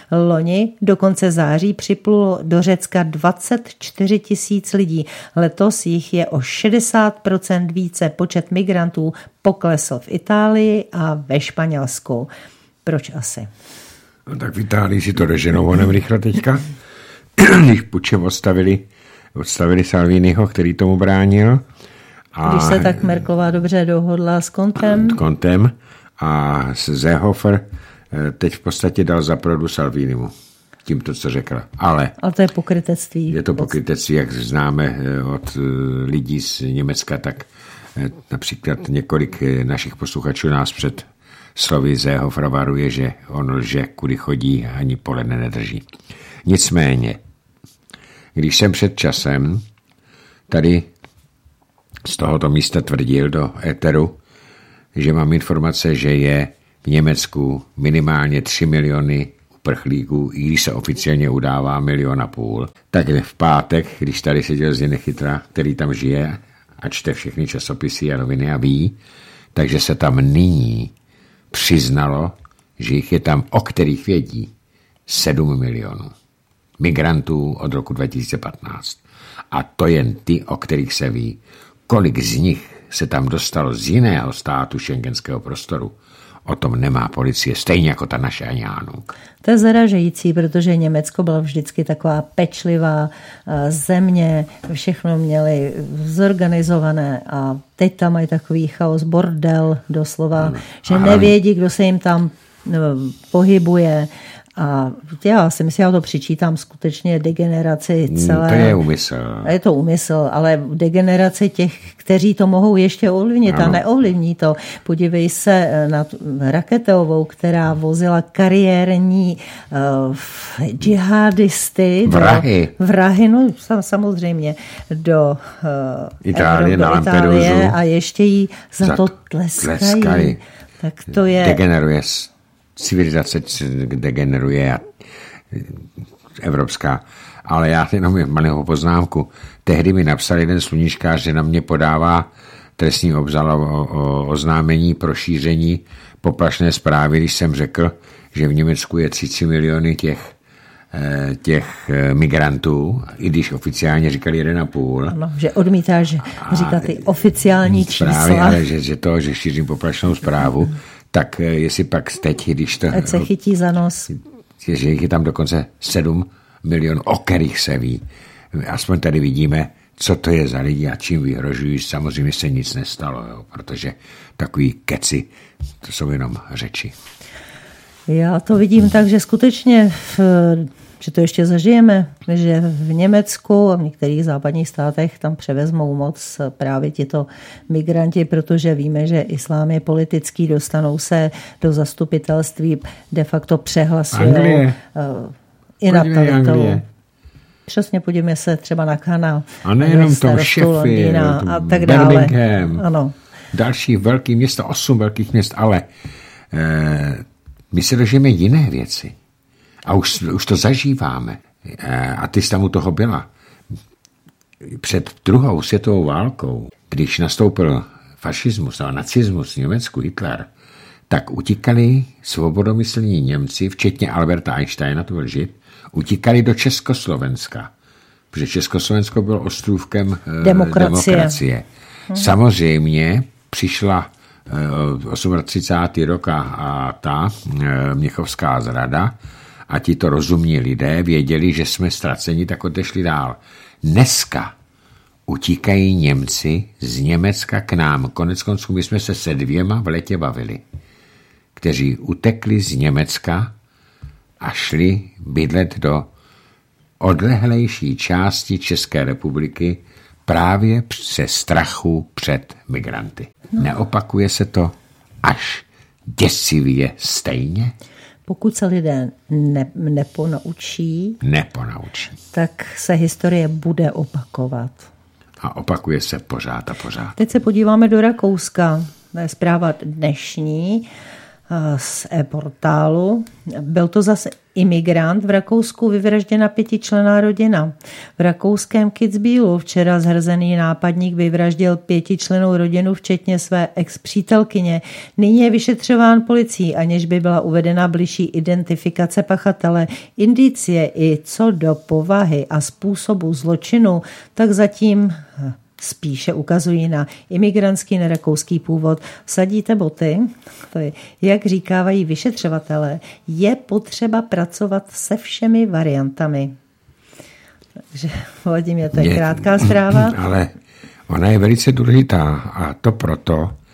Loni do konce září připlulo do Řecka dvacet čtyři tisíc lidí. Letos jich je o šedesát procent více. Počet migrantů poklesl v Itálii a ve Španělsku. Proč asi? No tak v Itálii si to doženou honem rychle teďka. Když pučem odstavili, odstavili Salviniho, který tomu bránil. A když se tak Merkelová dobře dohodla s Kontem. Kontem A Seehofer teď v podstatě dal za pravdu Salvinimu tímto, co řekla. Ale, Ale to je pokrytectví. Je to pokrytectví, jak známe od lidí z Německa, tak například několik našich posluchačů nás před slovy Seehofera varuje, že on lže, kudy chodí, ani poledne nedrží. Nicméně, když jsem před časem tady z tohoto místa tvrdil do éteru, že mám informace, že je v Německu minimálně tři miliony uprchlíků, i když se oficiálně udává milion a půl, tak v pátek, když tady seděl Zdeněk Chytra, který tam žije a čte všechny časopisy a noviny a ví, takže se tam nyní přiznalo, že jich je tam, o kterých vědí, sedm milionů migrantů od roku dva tisíce patnáct. A to jen ty, o kterých se ví. Kolik z nich se tam dostalo z jiného státu šengenského prostoru, o tom nemá policie, stejně jako ta naše ani Hánuk. To je zaražející, protože Německo byla vždycky taková pečlivá země, všechno měli zorganizované a teď tam mají takový chaos, bordel doslova, ano. že Aha. nevědí, kdo se jim tam pohybuje. A já si myslím, já to přičítám skutečně degeneraci celé. To je úmysl. Je to úmysl, ale degeneraci těch, kteří to mohou ještě ovlivnit ano. a neovlivní to. Podívej se na Raketovou, která vozila kariérní uh, džihadisty. Vrahy. Do, vrahy, no samozřejmě, do uh, Itálie, Evropy, na Itálie Lampedusu. A ještě jí za, za to tleskají. tleskají. Tak to je... Degeneruje civilizace degeneruje a evropská. Ale já jenom malého poznámku. Tehdy mi napsal jeden sluníčkář, že na mě podává trestní obzal o, o oznámení pro šíření poplašné zprávy, když jsem řekl, že v Německu je tři miliony těch, těch migrantů, i když oficiálně říkali jeden a půl. Ano, že odmítáš říkat ty oficiální zprávy, čísla. Ale že, že to, že šířím poplašnou zprávu, tak jestli pak teď, když to... Ať se chytí za nos. Že jich je tam dokonce sedm milionů, o kterých se ví. Aspoň tady vidíme, co to je za lidi a čím vyhrožují. Samozřejmě se nic nestalo, jo, protože takový keci, to jsou jenom řeči. Já to vidím tak, že skutečně, že to ještě zažijeme, že v Německu a v některých západních státech tam převezmou moc právě tito migranti, protože víme, že islám je politický, dostanou se do zastupitelství, de facto přehlasují i na talitou. Přesně, podívejme se třeba na Kana. A nejenom to, Sheffield, a tak dále. Ano. Další velký města, osm velkých měst, ale eh, my se dožijeme jiné věci. A už, už to zažíváme. A ty jsi tam u toho byla. Před druhou světovou válkou, když nastoupil fašismus a nacismus v Německu, Hitler, tak utíkali svobodomyslní Němci, včetně Alberta Einsteina, to byl Žid, utíkali do Československa. Protože Československo bylo ostrůvkem demokracie. demokracie. Hmm. Samozřejmě přišla třicátého osmého rok a ta Mnichovská zrada a ti to rozumní lidé věděli, že jsme ztraceni, tak odešli dál. Dneska utíkají Němci z Německa k nám. Koneckonců my jsme se se dvěma v letě bavili, kteří utekli z Německa a šli bydlet do odlehlejší části České republiky právě se strachu před migranty. No. Neopakuje se to až děsivě stejně? Pokud se lidé ne, neponaučí, neponaučí, tak se historie bude opakovat. A opakuje se pořád a pořád. Teď se podíváme do Rakouska. To je zpráva dnešní z e-portálu. Byl to zase imigrant v Rakousku, vyvražděna pětičlenná rodina. V rakouském Kitzbühelu včera zhrzený nápadník vyvraždil pětičlennou rodinu, včetně své ex-přítelkyně. Nyní je vyšetřován policií, aniž by byla uvedena bližší identifikace pachatele. Indicie i co do povahy a způsobu zločinu, tak zatím spíše ukazují na imigrantský nerakouský původ. Vsadíte boty? To je, jak říkávají vyšetřovatelé, je potřeba pracovat se všemi variantami. Takže, Vladimír, to je, je krátká zpráva. Ale ona je velice důležitá a to proto,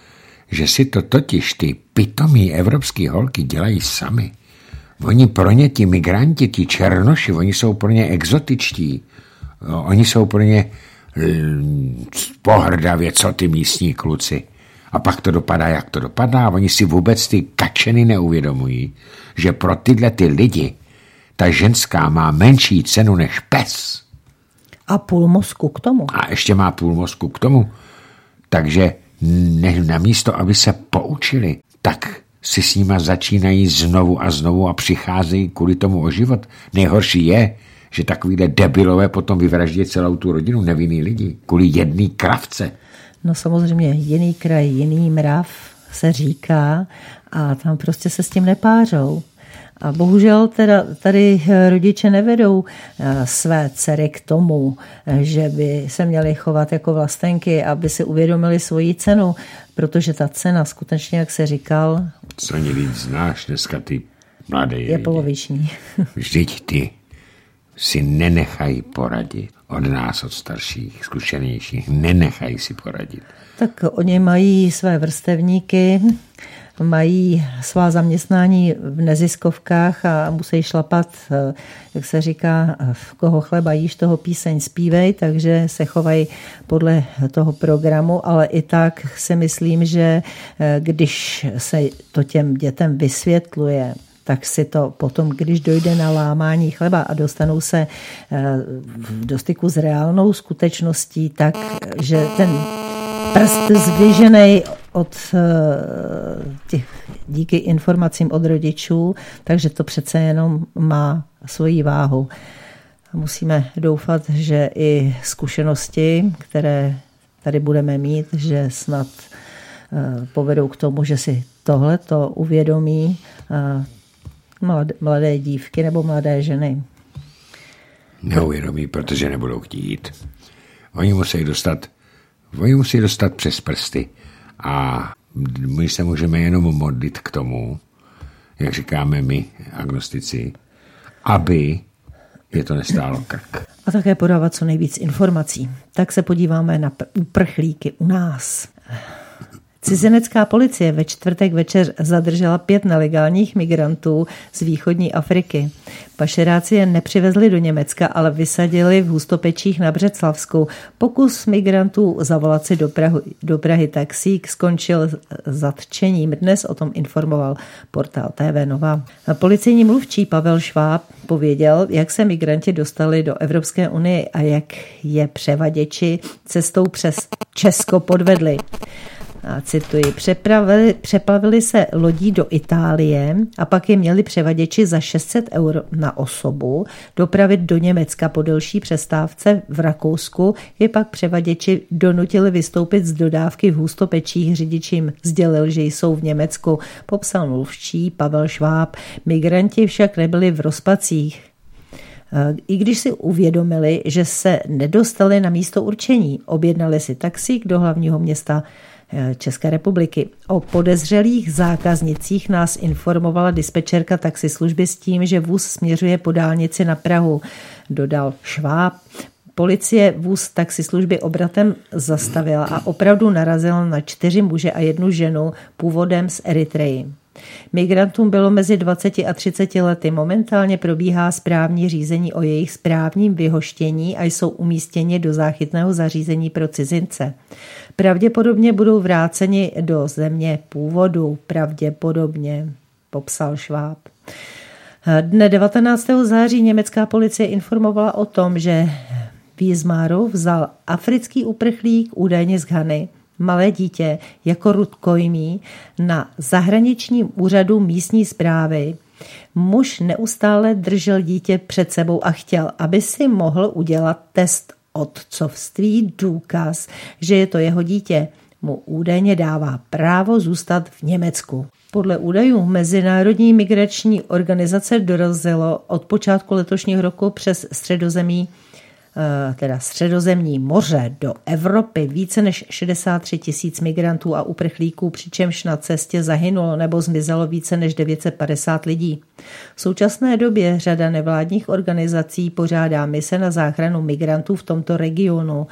že si to totiž ty pitomí evropský holky dělají sami. Oni pro ně, ti migranti, ti černoši, oni jsou pro ně exotičtí. Oni jsou pro ně pohrdavě, co ty místní kluci. A pak to dopadá, jak to dopadá. Oni si vůbec ty kačeny neuvědomují, že pro tyhle ty lidi ta ženská má menší cenu než pes. A půl mozku k tomu. A ještě má půl mozku k tomu. Takže ne, namísto, aby se poučili, tak si s nima začínají znovu a znovu a přicházejí kvůli tomu o život. Nejhorší je, že takovýhle debilové potom vyvraždí celou tu rodinu, nevinný lidi, kvůli jedný kravce. No samozřejmě jiný kraj, jiný mrav se říká a tam prostě se s tím nepářou. A bohužel teda tady rodiče nevedou své dcery k tomu, že by se měly chovat jako vlastenky, aby si uvědomili svoji cenu, protože ta cena skutečně, jak se říkal, co víc znáš dneska ty mladé je lidi. Poloviční. Vždyť ty si nenechají poradit od nás, od starších, zkušenějších. Nenechají si poradit. Tak oni mají své vrstevníky, mají svá zaměstnání v neziskovkách a musí šlapat, jak se říká, v koho chleba jíš, toho píseň zpívej, takže se chovají podle toho programu, ale i tak si myslím, že když se to těm dětem vysvětluje, tak si to potom, když dojde na lámání chleba a dostanou se do styku s reálnou skutečností, tak, že ten prst zvěžený od těch, díky informacím od rodičů, takže to přece jenom má svoji váhu. Musíme doufat, že i zkušenosti, které tady budeme mít, že snad povedou k tomu, že si tohle to uvědomí mladé, mladé dívky nebo mladé ženy. Neuvědomí, protože nebudou chtít. Oni musí dostat Oni musí dostat přes prsty a my se můžeme jenom modlit k tomu, jak říkáme my, agnostici, aby je to nestálo krk. A také podávat co nejvíc informací. Tak se podíváme na uprchlíky u nás. Cizinecká policie ve čtvrtek večer zadržela pět nelegálních migrantů z východní Afriky. Pašeráci je nepřivezli do Německa, ale vysadili v Hustopečích na Břeclavsku. Pokus migrantů zavolat si do, Prahu, do Prahy taxík skončil zatčením. Dnes o tom informoval portál T V Nova. Policejní mluvčí Pavel Šváb pověděl, jak se migranti dostali do Evropské unie a jak je převaděči cestou přes Česko podvedli. A cituji, přepravili, přeplavili se lodí do Itálie a pak je měli převaděči za šest set eur na osobu dopravit do Německa po delší přestávce v Rakousku. Je pak převaděči donutili vystoupit z dodávky v Hustopečích. Řidič jim sdělil, že jsou v Německu. Popsal mluvčí Pavel Šváb. Migranti však nebyli v rozpacích. I když si uvědomili, že se nedostali na místo určení, objednali si taxík do hlavního města České republiky. O podezřelých zákaznicích nás informovala dispečerka taxislužby s tím, že vůz směřuje po dálnici na Prahu, dodal Šváb. Policie vůz taxislužby obratem zastavila a opravdu narazila na čtyři muže a jednu ženu původem z Eritreji. Migrantům bylo mezi dvaceti a třiceti lety. Momentálně probíhá správní řízení o jejich správním vyhoštění a jsou umístěni do záchytného zařízení pro cizince. Pravděpodobně budou vráceni do země původu. Pravděpodobně, popsal Šváb. Dne devatenáctého září německá policie informovala o tom, že Wismaru vzal africký uprchlík údajně z Ghany, malé dítě, jako rukojmí na zahraničním úřadu místní správy. Muž neustále držel dítě před sebou a chtěl, aby si mohl udělat test otcovství, důkaz, že je to jeho dítě. Mu údajně dává právo zůstat v Německu. Podle údajů Mezinárodní migrační organizace dorazilo od počátku letošního roku přes středozemí teda Středozemní moře do Evropy více než šedesát tři tisíc migrantů a uprchlíků, přičemž na cestě zahynulo nebo zmizelo více než devět set padesát lidí. V současné době řada nevládních organizací pořádá mise na záchranu migrantů v tomto regionu.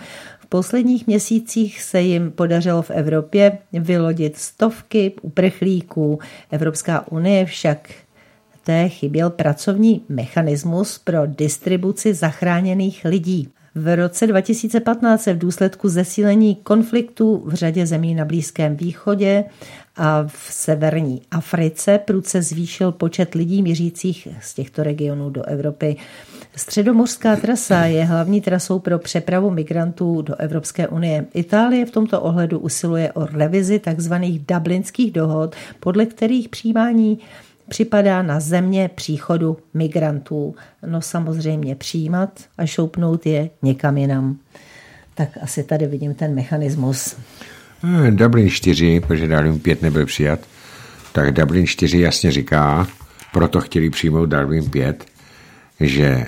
V posledních měsících se jim podařilo v Evropě vylodit stovky uprchlíků. Evropská unie však té chyběl pracovní mechanismus pro distribuci zachráněných lidí. V roce dva tisíce patnáct se v důsledku zesílení konfliktů v řadě zemí na Blízkém východě a v severní Africe prudce zvýšil počet lidí mířících z těchto regionů do Evropy. Středomořská trasa je hlavní trasou pro přepravu migrantů do Evropské unie. Itálie v tomto ohledu usiluje o revizi tzv. Dublinských dohod, podle kterých přijímání připadá na země příchodu migrantů. No samozřejmě přijímat a šoupnout je někam jinam. Tak asi tady vidím ten mechanismus. Dublin čtyři, protože Dublin pět nebyl přijat, tak Dublin čtyři jasně říká, proto chtěli přijmout Dublin pět, že e,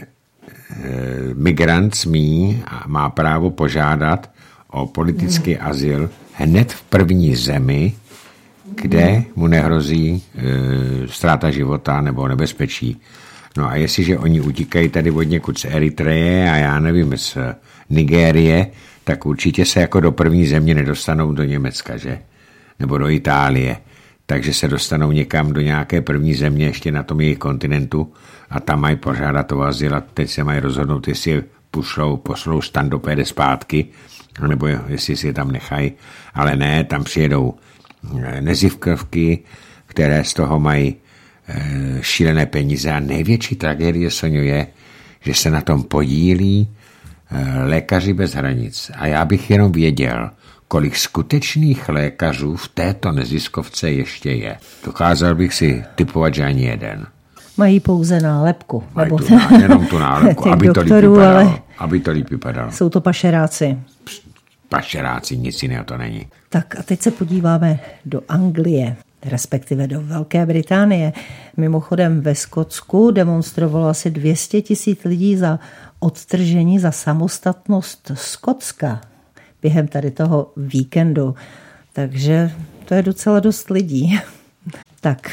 migrant smí a má právo požádat o politický hmm. azyl hned v první zemi, kde mu nehrozí e, ztráta života nebo nebezpečí. No a jestliže oni utíkají tady od někud z Eritreje a já nevím, z Nigérie, tak určitě se jako do první země nedostanou do Německa, že? Nebo do Itálie. Takže se dostanou někam do nějaké první země ještě na tom jejich kontinentu a tam mají požádat o azyl a teď se mají rozhodnout, jestli pošlou, pošlou standopéde zpátky, nebo jestli si je tam nechají. Ale ne, tam přijedou nezivkovky, které z toho mají e, šílené peníze a největší tragédie, Soňo, je, že se na tom podílí e, lékaři bez hranic. A já bych jenom věděl, kolik skutečných lékařů v této neziskovce ještě je. Dokázal bych si typovat, že ani jeden. Mají pouze nálepku. Mají nebo tu, jenom tu nálepku, aby, doktorů, to líp vypadalo, ale aby to líp vypadalo. Jsou to pašeráci. Pašeráci, nic jiného to není. Tak a teď se podíváme do Anglie, respektive do Velké Británie. Mimochodem ve Skotsku demonstrovalo asi dvě stě tisíc lidí za odtržení, za samostatnost Skotska během tady toho víkendu. Takže to je docela dost lidí. Tak,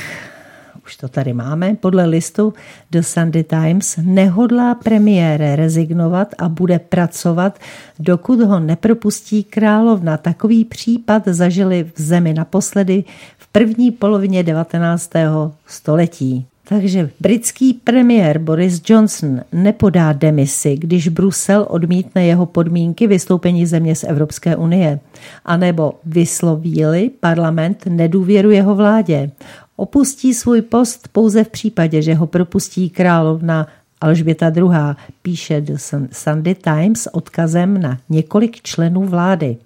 už to tady máme. Podle listu The Sunday Times nehodlá premiér rezignovat a bude pracovat, dokud ho nepropustí královna. Takový případ zažili v zemi naposledy v první polovině devatenáctého století. Takže britský premiér Boris Johnson nepodá demisi, když Brusel odmítne jeho podmínky vystoupení země z Evropské unie. A nebo vysloví-li parlament nedůvěru jeho vládě. Opustí svůj post pouze v případě, že ho propustí královna Alžběta druhá., píše The Sunday Times s odkazem na několik členů vlády.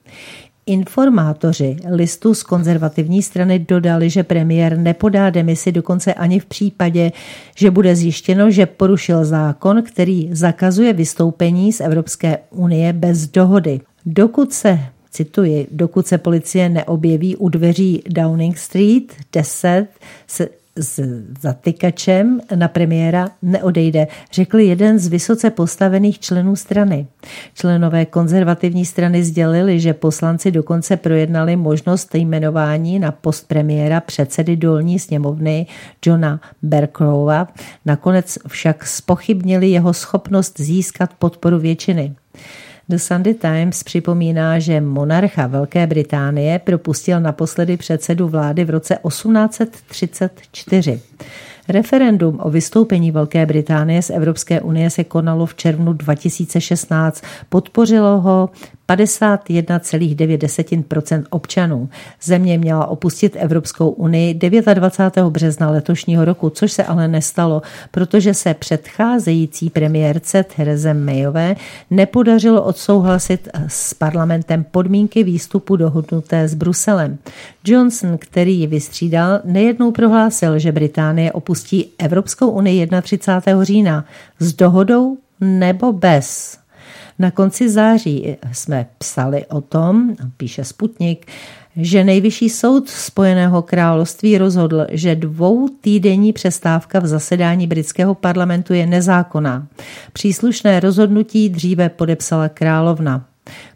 Informátoři listu z konzervativní strany dodali, že premiér nepodá demisi dokonce ani v případě, že bude zjištěno, že porušil zákon, který zakazuje vystoupení z Evropské unie bez dohody. Dokud se Cituji, dokud se policie neobjeví u dveří Downing Street deset s, s zatykačem na premiéra, neodejde, řekl jeden z vysoce postavených členů strany. Členové konzervativní strany sdělili, že poslanci dokonce projednali možnost jmenování na post premiéra předsedy dolní sněmovny Johna Bercrowa. Nakonec však zpochybnili jeho schopnost získat podporu většiny. The Sunday Times připomíná, že monarcha Velké Británie propustil naposledy předsedu vlády v roce osmnáct set třicet čtyři. Referendum o vystoupení Velké Británie z Evropské unie se konalo v červnu dva tisíce šestnáct. Podpořilo ho padesát jedna celá devět procent občanů. Země měla opustit Evropskou unii dvacátého devátého března letošního roku, což se ale nestalo, protože se předcházející premiérce Therese Mayové nepodařilo odsouhlasit s parlamentem podmínky výstupu dohodnuté s Bruselem. Johnson, který ji vystřídal, nejednou prohlásil, že Británie opustí Evropskou unii třicátého prvního října s dohodou nebo bez. Na konci září jsme psali o tom, píše Sputnik, že nejvyšší soud Spojeného království rozhodl, že dvoutýdenní přestávka v zasedání britského parlamentu je nezákonná. Příslušné rozhodnutí dříve podepsala královna.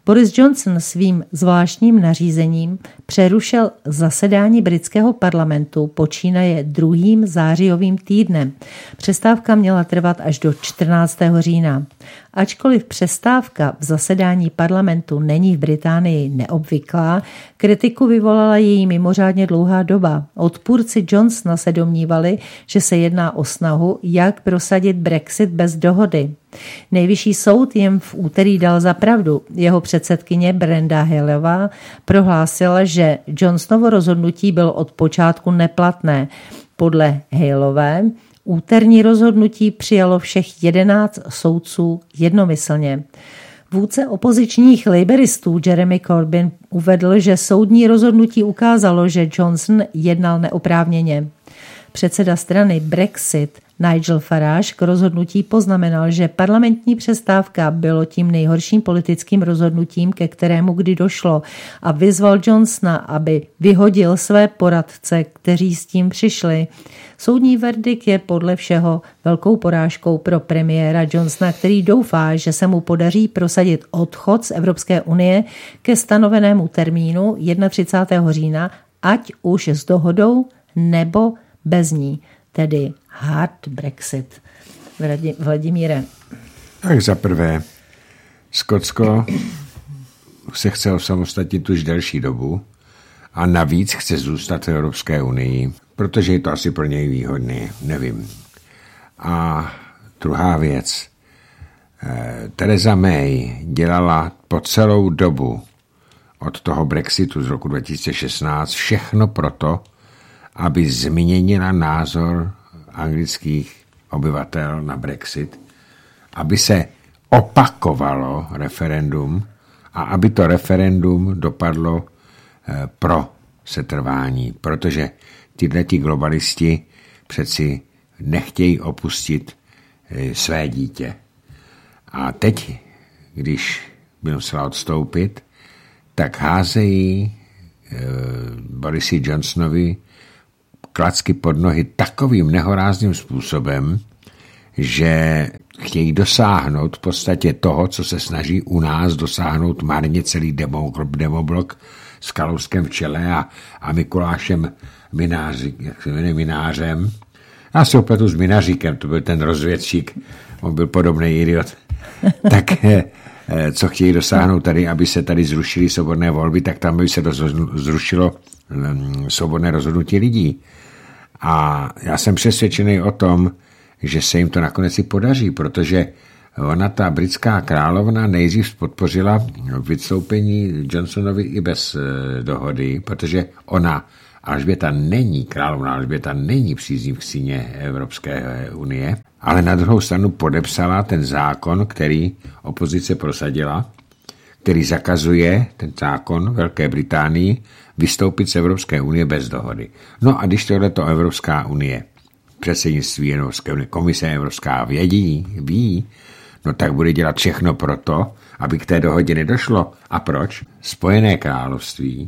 Boris Johnson svým zvláštním nařízením přerušil zasedání britského parlamentu počínaje druhým zářijovým týdnem. Přestávka měla trvat až do čtrnáctého října. Ačkoliv přestávka v zasedání parlamentu není v Británii neobvyklá, kritiku vyvolala její mimořádně dlouhá doba. Odpůrci Johnsona se domnívali, že se jedná o snahu, jak prosadit Brexit bez dohody. Nejvyšší soud jim v úterý dal za pravdu. Jeho předsedkyně Brenda Haleyová prohlásila, že Johnsonovo rozhodnutí bylo od počátku neplatné. Podle Haleyové úterní rozhodnutí přijalo všech jedenáct soudců jednomyslně. Vůdce opozičních labouristů Jeremy Corbyn uvedl, že soudní rozhodnutí ukázalo, že Johnson jednal neoprávněně. Předseda strany Brexit Nigel Farage k rozhodnutí poznamenal, že parlamentní přestávka bylo tím nejhorším politickým rozhodnutím, ke kterému kdy došlo, a vyzval Johnsona, aby vyhodil své poradce, kteří s tím přišli. Soudní verdikt je podle všeho velkou porážkou pro premiéra Johnsona, který doufá, že se mu podaří prosadit odchod z Evropské unie ke stanovenému termínu třicátého prvního října, ať už s dohodou nebo bez ní, tedy hard Brexit. Vladimíre. Tak za prvé, Skotsko se chce osamostatnit už delší dobu a navíc chce zůstat v Evropské unii, protože je to asi pro něj výhodné, nevím. A druhá věc, Theresa May dělala po celou dobu od toho Brexitu z roku dva tisíce šestnáct všechno proto, aby změnila názor anglických obyvatel na Brexit, aby se opakovalo referendum a aby to referendum dopadlo pro setrvání, protože tyhleti globalisti přeci nechtějí opustit své dítě. A teď, když by musela odstoupit, tak házejí Borisi Johnsonovi klacky pod nohy takovým nehorázným způsobem, že chtějí dosáhnout v podstatě toho, co se snaží u nás dosáhnout marně celý demoblok s Kalouskem v čele a, a Mikulášem Mináři, jak se jmenuje, Minářem. Já si opět s Minaříkem, to byl ten rozvědčík, on byl podobný idiot. Tak co chtějí dosáhnout tady, aby se tady zrušily svobodné volby, tak tam by se zrušilo svobodné rozhodnutí lidí. A já jsem přesvědčený o tom, že se jim to nakonec i podaří, protože ona, ta britská královna, nejdřív podpořila vystoupení Johnsonovi i bez e, dohody, protože ona, Alžběta, není královna, Alžběta není příznivkyně Evropské unie, ale na druhou stranu podepsala ten zákon, který opozice prosadila, který zakazuje, ten zákon Velké Británii, vystoupit z Evropské unie bez dohody. No a když tohleto Evropská unie, předsednictví Evropské unie, komise Evropská vědí, ví, no tak bude dělat všechno proto, aby k té dohodě nedošlo. A proč? Spojené království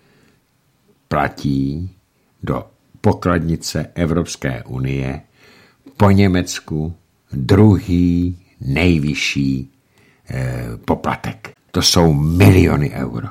platí do pokladnice Evropské unie po Německu druhý nejvyšší eh, poplatek. To jsou miliony euro.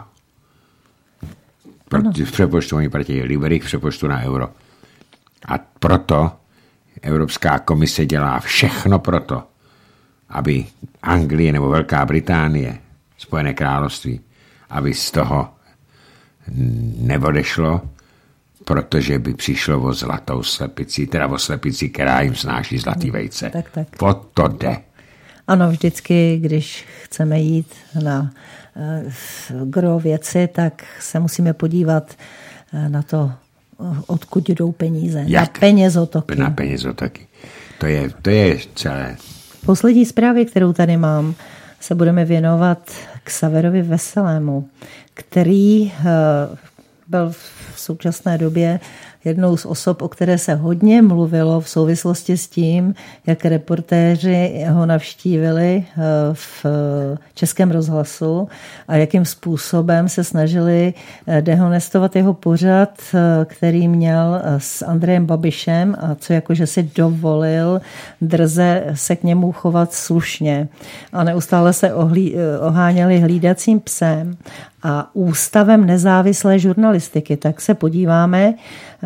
V přepočtu oni platí libery, v přepočtu na euro. A proto Evropská komise dělá všechno proto, aby Anglie nebo Velká Británie, Spojené království, aby z toho neodešlo, protože by přišlo o zlatou slepici, teda o slepici, která jim snáší zlatý vejce. Tak, tak. O to jde. Ano, vždycky, když chceme jít na uh, gro věci, tak se musíme podívat uh, na to, uh, odkud jdou peníze. Jak? Na penězotoky. Na penězotoky. To je, to je celé. Poslední zprávě, kterou tady mám, se budeme věnovat Xaverovi Veselému, který uh, byl v současné době jednou z osob, o které se hodně mluvilo v souvislosti s tím, jak reportéři ho navštívili v Českém rozhlasu a jakým způsobem se snažili dehonestovat jeho pořad, který měl s Andrejem Babišem a co jakože si dovolil drze se k němu chovat slušně. A neustále se ohlí, oháněli hlídacím psem a ústavem nezávislé žurnalistiky. Tak se podíváme,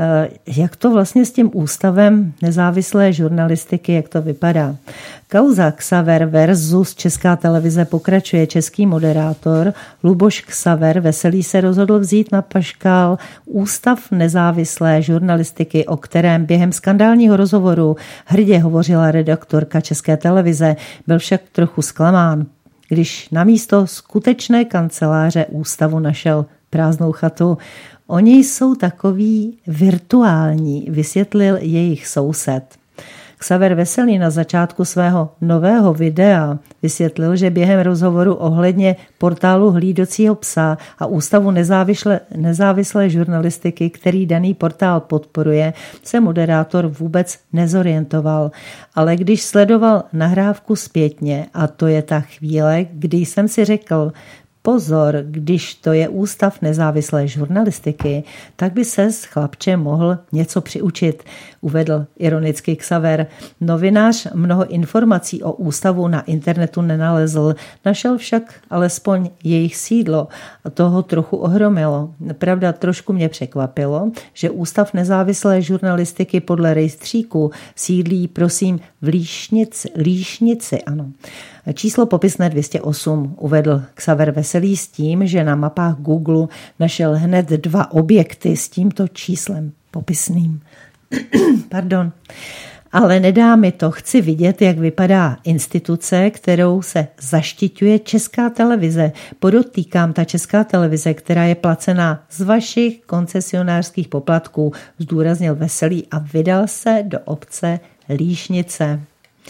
jak to vlastně s tím ústavem nezávislé žurnalistiky, jak to vypadá. Kauza Xaver versus Česká televize pokračuje. Český moderátor Luboš Xaver Veselý se rozhodl vzít na paškál Ústav nezávislé žurnalistiky, o kterém během skandálního rozhovoru hrdě hovořila redaktorka České televize. Byl však trochu zklamán, když namísto skutečné kanceláře ústavu našel prázdnou chatu. Oni jsou takový virtuální, vysvětlil jejich soused. Xaver Veselý na začátku svého nového videa vysvětlil, že během rozhovoru ohledně portálu Hlídacího psa a Ústavu nezávislé, nezávislé žurnalistiky, který daný portál podporuje, se moderátor vůbec nezorientoval. Ale když sledoval nahrávku zpětně, a to je ta chvíle, kdy jsem si řekl, pozor, když to je Ústav nezávislé žurnalistiky, tak by ses, chlapče, mohl něco přiučit, uvedl ironicky Xaver. Novinář mnoho informací o ústavu na internetu nenalezl, našel však alespoň jejich sídlo a toho trochu ohromilo. Pravda, trošku mě překvapilo, že Ústav nezávislé žurnalistiky podle rejstříku sídlí, prosím, v Líšnici, Líšnici, ano. Číslo popisné dvě stě osm uvedl Xaver Veselý s tím, že na mapách Google našel hned dva objekty s tímto číslem popisným. Pardon. Ale nedá mi to, chci vidět, jak vypadá instituce, kterou se zaštiťuje Česká televize. Podotýkám, ta Česká televize, která je placená z vašich koncesionářských poplatků, zdůraznil Veselý a vydal se do obce Líšnice.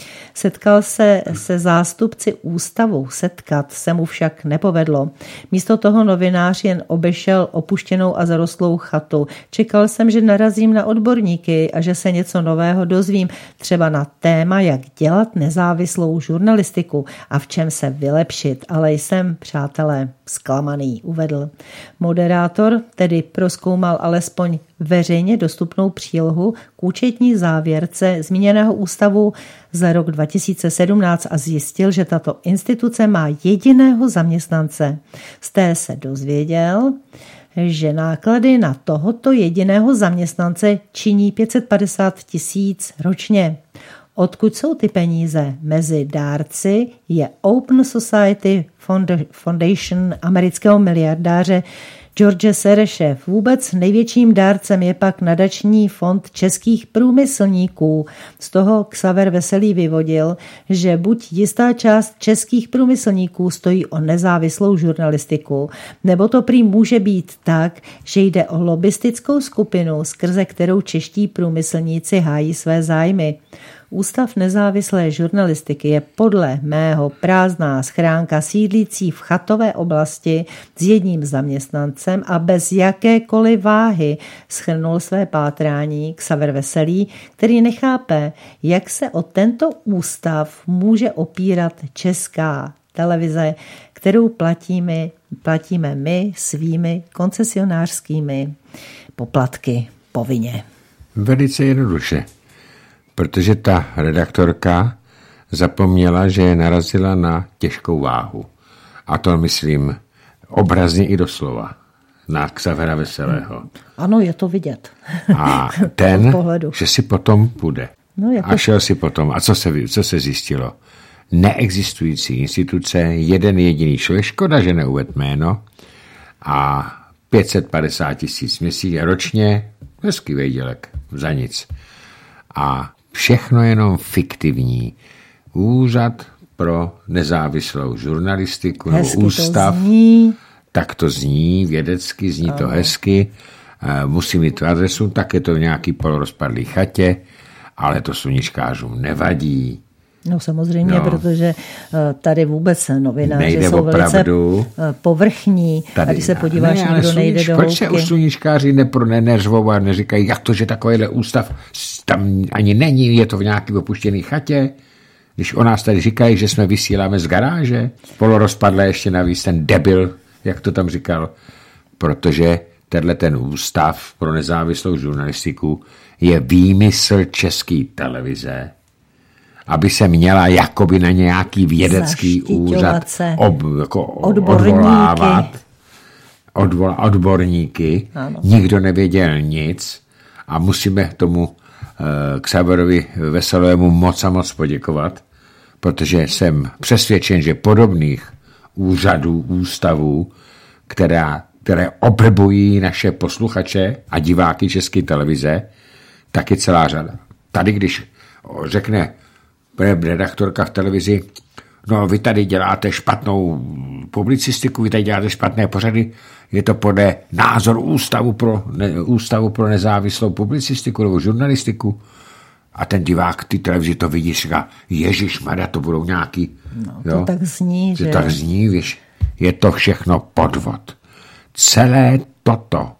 Setkal se se zástupci ústavu, setkat se mu však nepovedlo. Místo toho novinář jen obešel opuštěnou a zarostlou chatu. Čekal jsem, že narazím na odborníky a že se něco nového dozvím, třeba na téma, jak dělat nezávislou žurnalistiku a v čem se vylepšit, ale jsem, přátelé, zklamaný, uvedl. Moderátor tedy prozkoumal alespoň veřejně dostupnou přílohu k účetní závěrce zmíněného ústavu za rok dva tisíce sedmnáct a zjistil, že tato instituce má jediného zaměstnance. Z té se dozvěděl, že náklady na tohoto jediného zaměstnance činí pět set padesát tisíc ročně. Odkud jsou ty peníze? Mezi dárci je Open Society Foundation amerického miliardáře George Soreše. Vůbec největším dárcem je pak nadační fond českých průmyslníků. Z toho Xaver Veselý vyvodil, že buď jistá část českých průmyslníků stojí o nezávislou žurnalistiku, nebo to prý může být tak, že jde o lobistickou skupinu, skrze kterou čeští průmyslníci hájí své zájmy. Ústav nezávislé žurnalistiky je podle mého prázdná schránka sídlící v chatové oblasti s jedním zaměstnancem a bez jakékoliv váhy, shrnul své pátrání Xaver Veselý, který nechápe, jak se o tento ústav může opírat Česká televize, kterou platíme, platíme my svými koncesionářskými poplatky povinně. Velice jednoduše. Protože ta redaktorka zapomněla, že narazila na těžkou váhu. A to myslím obrazně i doslova. Na Xavera Veselého. Ano, je to vidět. A ten, že si potom půjde. No, jako... A šel si potom. A co se, co se zjistilo? Neexistující instituce, jeden jediný člověk, škoda, že neuved jméno, a pět set padesát tisíc měsíc ročně, hezký výdělek, za nic. A všechno jenom fiktivní. Úřad pro nezávislou žurnalistiku, nebo ústav, to zní. Tak to zní, vědecky zní to hezky, musí mít tu adresu, tak je to v nějaký polorozpadlý chatě, ale to sluníčkářům nevadí. No samozřejmě, no. Protože tady vůbec novináři nejde jsou opravdu. Velice povrchní. Tady, a když se podíváš, ne, nikdo nejde do proč se u sluníčkáři nepro, ne, neřvou a neříkají, jak to, že takovýhle ústav tam ani není, je to v nějaký opuštěný chatě? Když o nás tady říkají, že jsme vysíláme z garáže, polorozpadlé ještě navíc ten debil, jak to tam říkal, protože tenhle ten ústav pro nezávislou žurnalistiku je výmysl České televize, aby se měla jakoby na nějaký vědecký úřad ob, jako odvolávat odvol, odborníky. Ano. Nikdo nevěděl nic a musíme tomu uh, Xaverovi Veselému moc a moc poděkovat, protože jsem přesvědčen, že podobných úřadů, ústavů, která, které oblbují naše posluchače a diváky České televize, taky celá řada. Tady, když řekne redaktorka v televizi, no vy tady děláte špatnou publicistiku, vy tady děláte špatné pořady, je to podle názoru ústavu pro, ne, ústavu pro nezávislou publicistiku nebo žurnalistiku. A ten divák ty televizi to vidí, říká, ježišmarja, to budou nějaký... No, to jo? tak zní, že... To tak zní, víš, je to všechno podvod. Celé toto,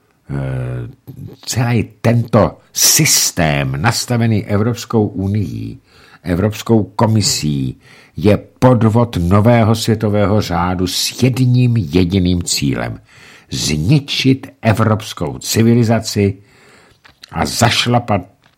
celý tento systém nastavený Evropskou unií, Evropskou komisí, je podvod nového světového řádu s jedním jediným cílem. Zničit evropskou civilizaci a zašlapat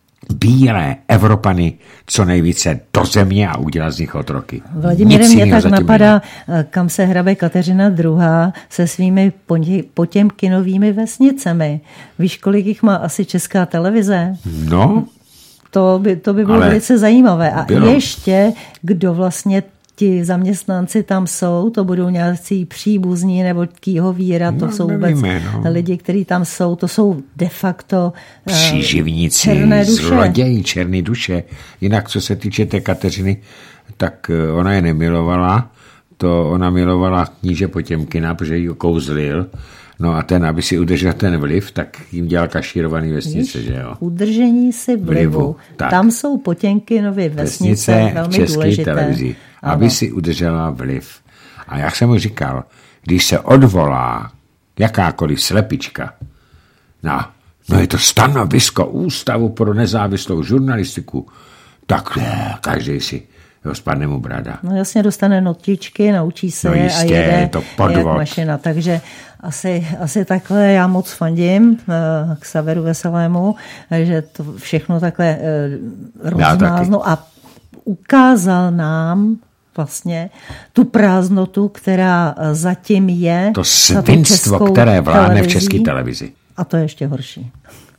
bílé Evropany co nejvíce do země a udělat z nich otroky. Vladimíre, mě tak napadá, kam se hrabe Kateřina druhá. se svými potěmkinovými vesnicemi. Víš, kolik jich má asi Česká televize? No. To by, to by bylo velice zajímavé. A bylo. Ještě, kdo vlastně ti zaměstnanci tam jsou, to budou nějací příbuzní nebo kýhovíra, to no, jsou vůbec no. lidi, kteří tam jsou, to jsou de facto příživníci, zloději, černé duše. Jinak, co se týče té Kateřiny, tak ona je nemilovala, to ona milovala kníže Potěmkina, protože ji kouzlil. No a ten, aby si udržel ten vliv, tak jim dělal kašírovaný vesnice, Víš, že jo? Udržení si vlivu. vlivu tam jsou Potěmkinovy vesnice, vesnice velmi české důležité. Televizi, aby ano. si udržela vliv. A jak jsem mu říkal, když se odvolá jakákoliv slepička, no, no je to stanovisko Ústavu pro nezávislou žurnalistiku, tak každý si jo, spadne mu brada. No jasně, dostane notičky, naučí se no je jistě, a jede je to podvod. Jak mašina. Takže asi, asi takhle já moc fandím k Xaveru Veselému, že to všechno takhle rozmáznu a ukázal nám vlastně tu prázdnotu, která zatím je. To svinstvo, které vládne v České televizi. A to je ještě horší.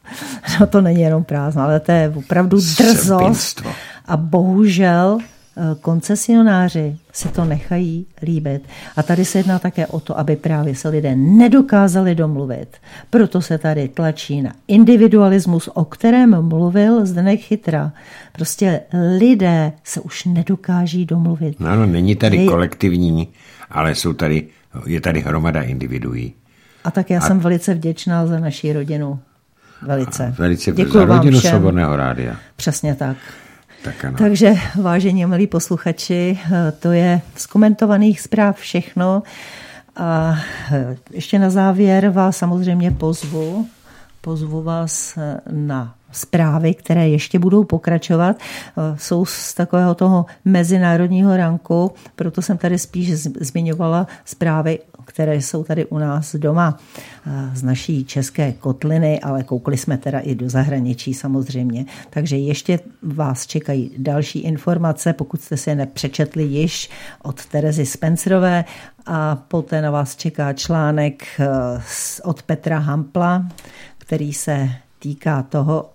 No to není jenom prázdno, ale to je opravdu drzost. Svinstvo. A bohužel koncesionáři si to nechají líbit. A tady se jedná také o to, aby právě se lidé nedokázali domluvit. Proto se tady tlačí na individualismus, o kterém mluvil Zdeněk Chytra. Prostě lidé se už nedokáží domluvit. No, no není tady Vy... kolektivní, ale jsou tady, je tady hromada individuí. A tak já a... jsem velice vděčná za naši rodinu. Velice. A velice Děkuji za rodinu Svobodného rádia. Přesně tak. Tak Takže, vážení a milí posluchači, to je z komentovaných zpráv všechno. A ještě na závěr vás samozřejmě pozvu, pozvu vás na zprávy, které ještě budou pokračovat. Jsou z takového toho mezinárodního ranku, proto jsem tady spíš zmiňovala zprávy, které jsou tady u nás doma z naší české kotliny, ale koukli jsme teda i do zahraničí samozřejmě. Takže ještě vás čekají další informace, pokud jste si je nepřečetli již, od Terezy Spencerové, a poté na vás čeká článek od Petra Hampla, který se týká toho,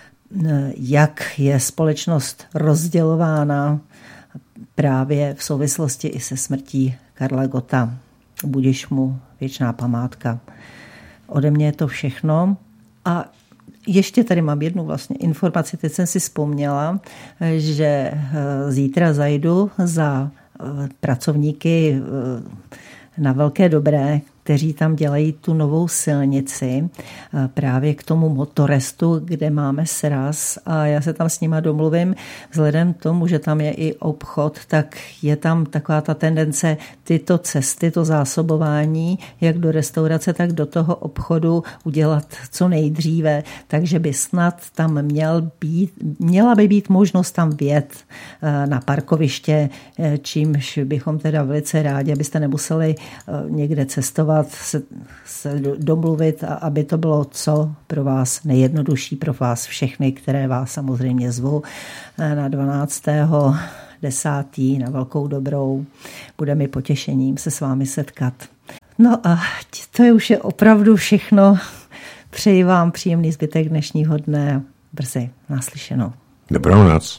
jak je společnost rozdělována právě v souvislosti i se smrtí Karla Gotta. Budiž mu věčná památka. Ode mě je to všechno. A ještě tady mám jednu vlastně informaci, teď jsem si vzpomněla, že zítra zajdu za pracovníky na Velké Dobré, kteří tam dělají tu novou silnici právě k tomu Motorestu, kde máme sraz a já se tam s nima domluvím. Vzhledem k tomu, že tam je i obchod, tak je tam taková ta tendence tyto cesty, to zásobování, jak do restaurace, tak do toho obchodu udělat co nejdříve. Takže by snad tam měl být, měla by být možnost tam vjet na parkoviště, čímž bychom teda velice rádi, abyste nemuseli někde cestovat, se, se domluvit, aby to bylo co pro vás nejjednodušší, pro vás všechny, které vás samozřejmě zvu na dvanáctého desátého na Velkou Dobrou. Bude mi potěšením se s vámi setkat. No a to je už je opravdu všechno. Přeji vám příjemný zbytek dnešního dne. Brzy naslyšenou. Dobrou noc.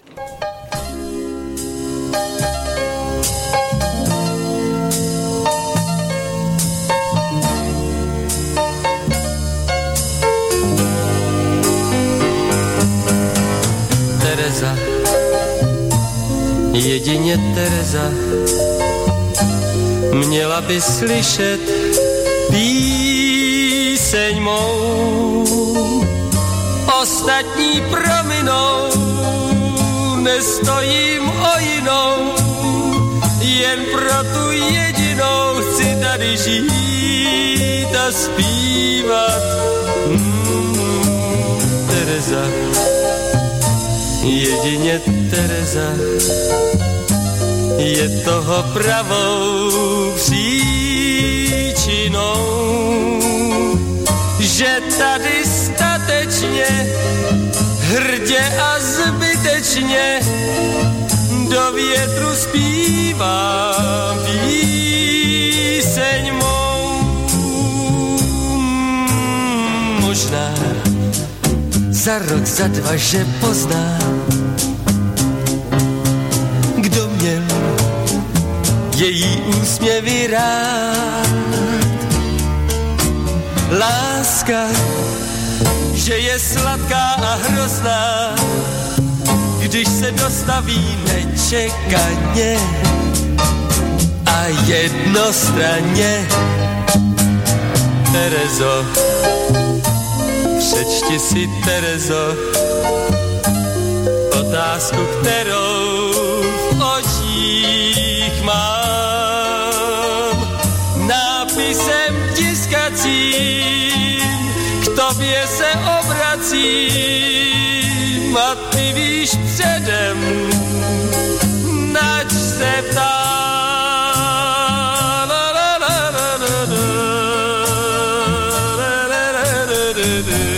Tereza, jedině Tereza, měla by slyšet píseň mou. Ostatní prominou, nestojím o jinou, jen pro tu jedinou chci tady žít a zpívat. Mm, Tereza, jedině Tereza je toho pravou příčinou, že tady statečně, hrdě a zbytečně do větru zpívám píseň mou. Možná za rok, za dva, že poznám, kdo měl její úsměvy rád. Láska, že je sladká a hrozná, když se dostaví nečekaně a jednostranně. Terezo, přečti si, Terezo, otázku, kterou v očích mám. Nápisem tiskacím k tobě se obracím a ty víš předem, nač se ptám. La, la, la, la, la, la, la, la, la, la, la, la.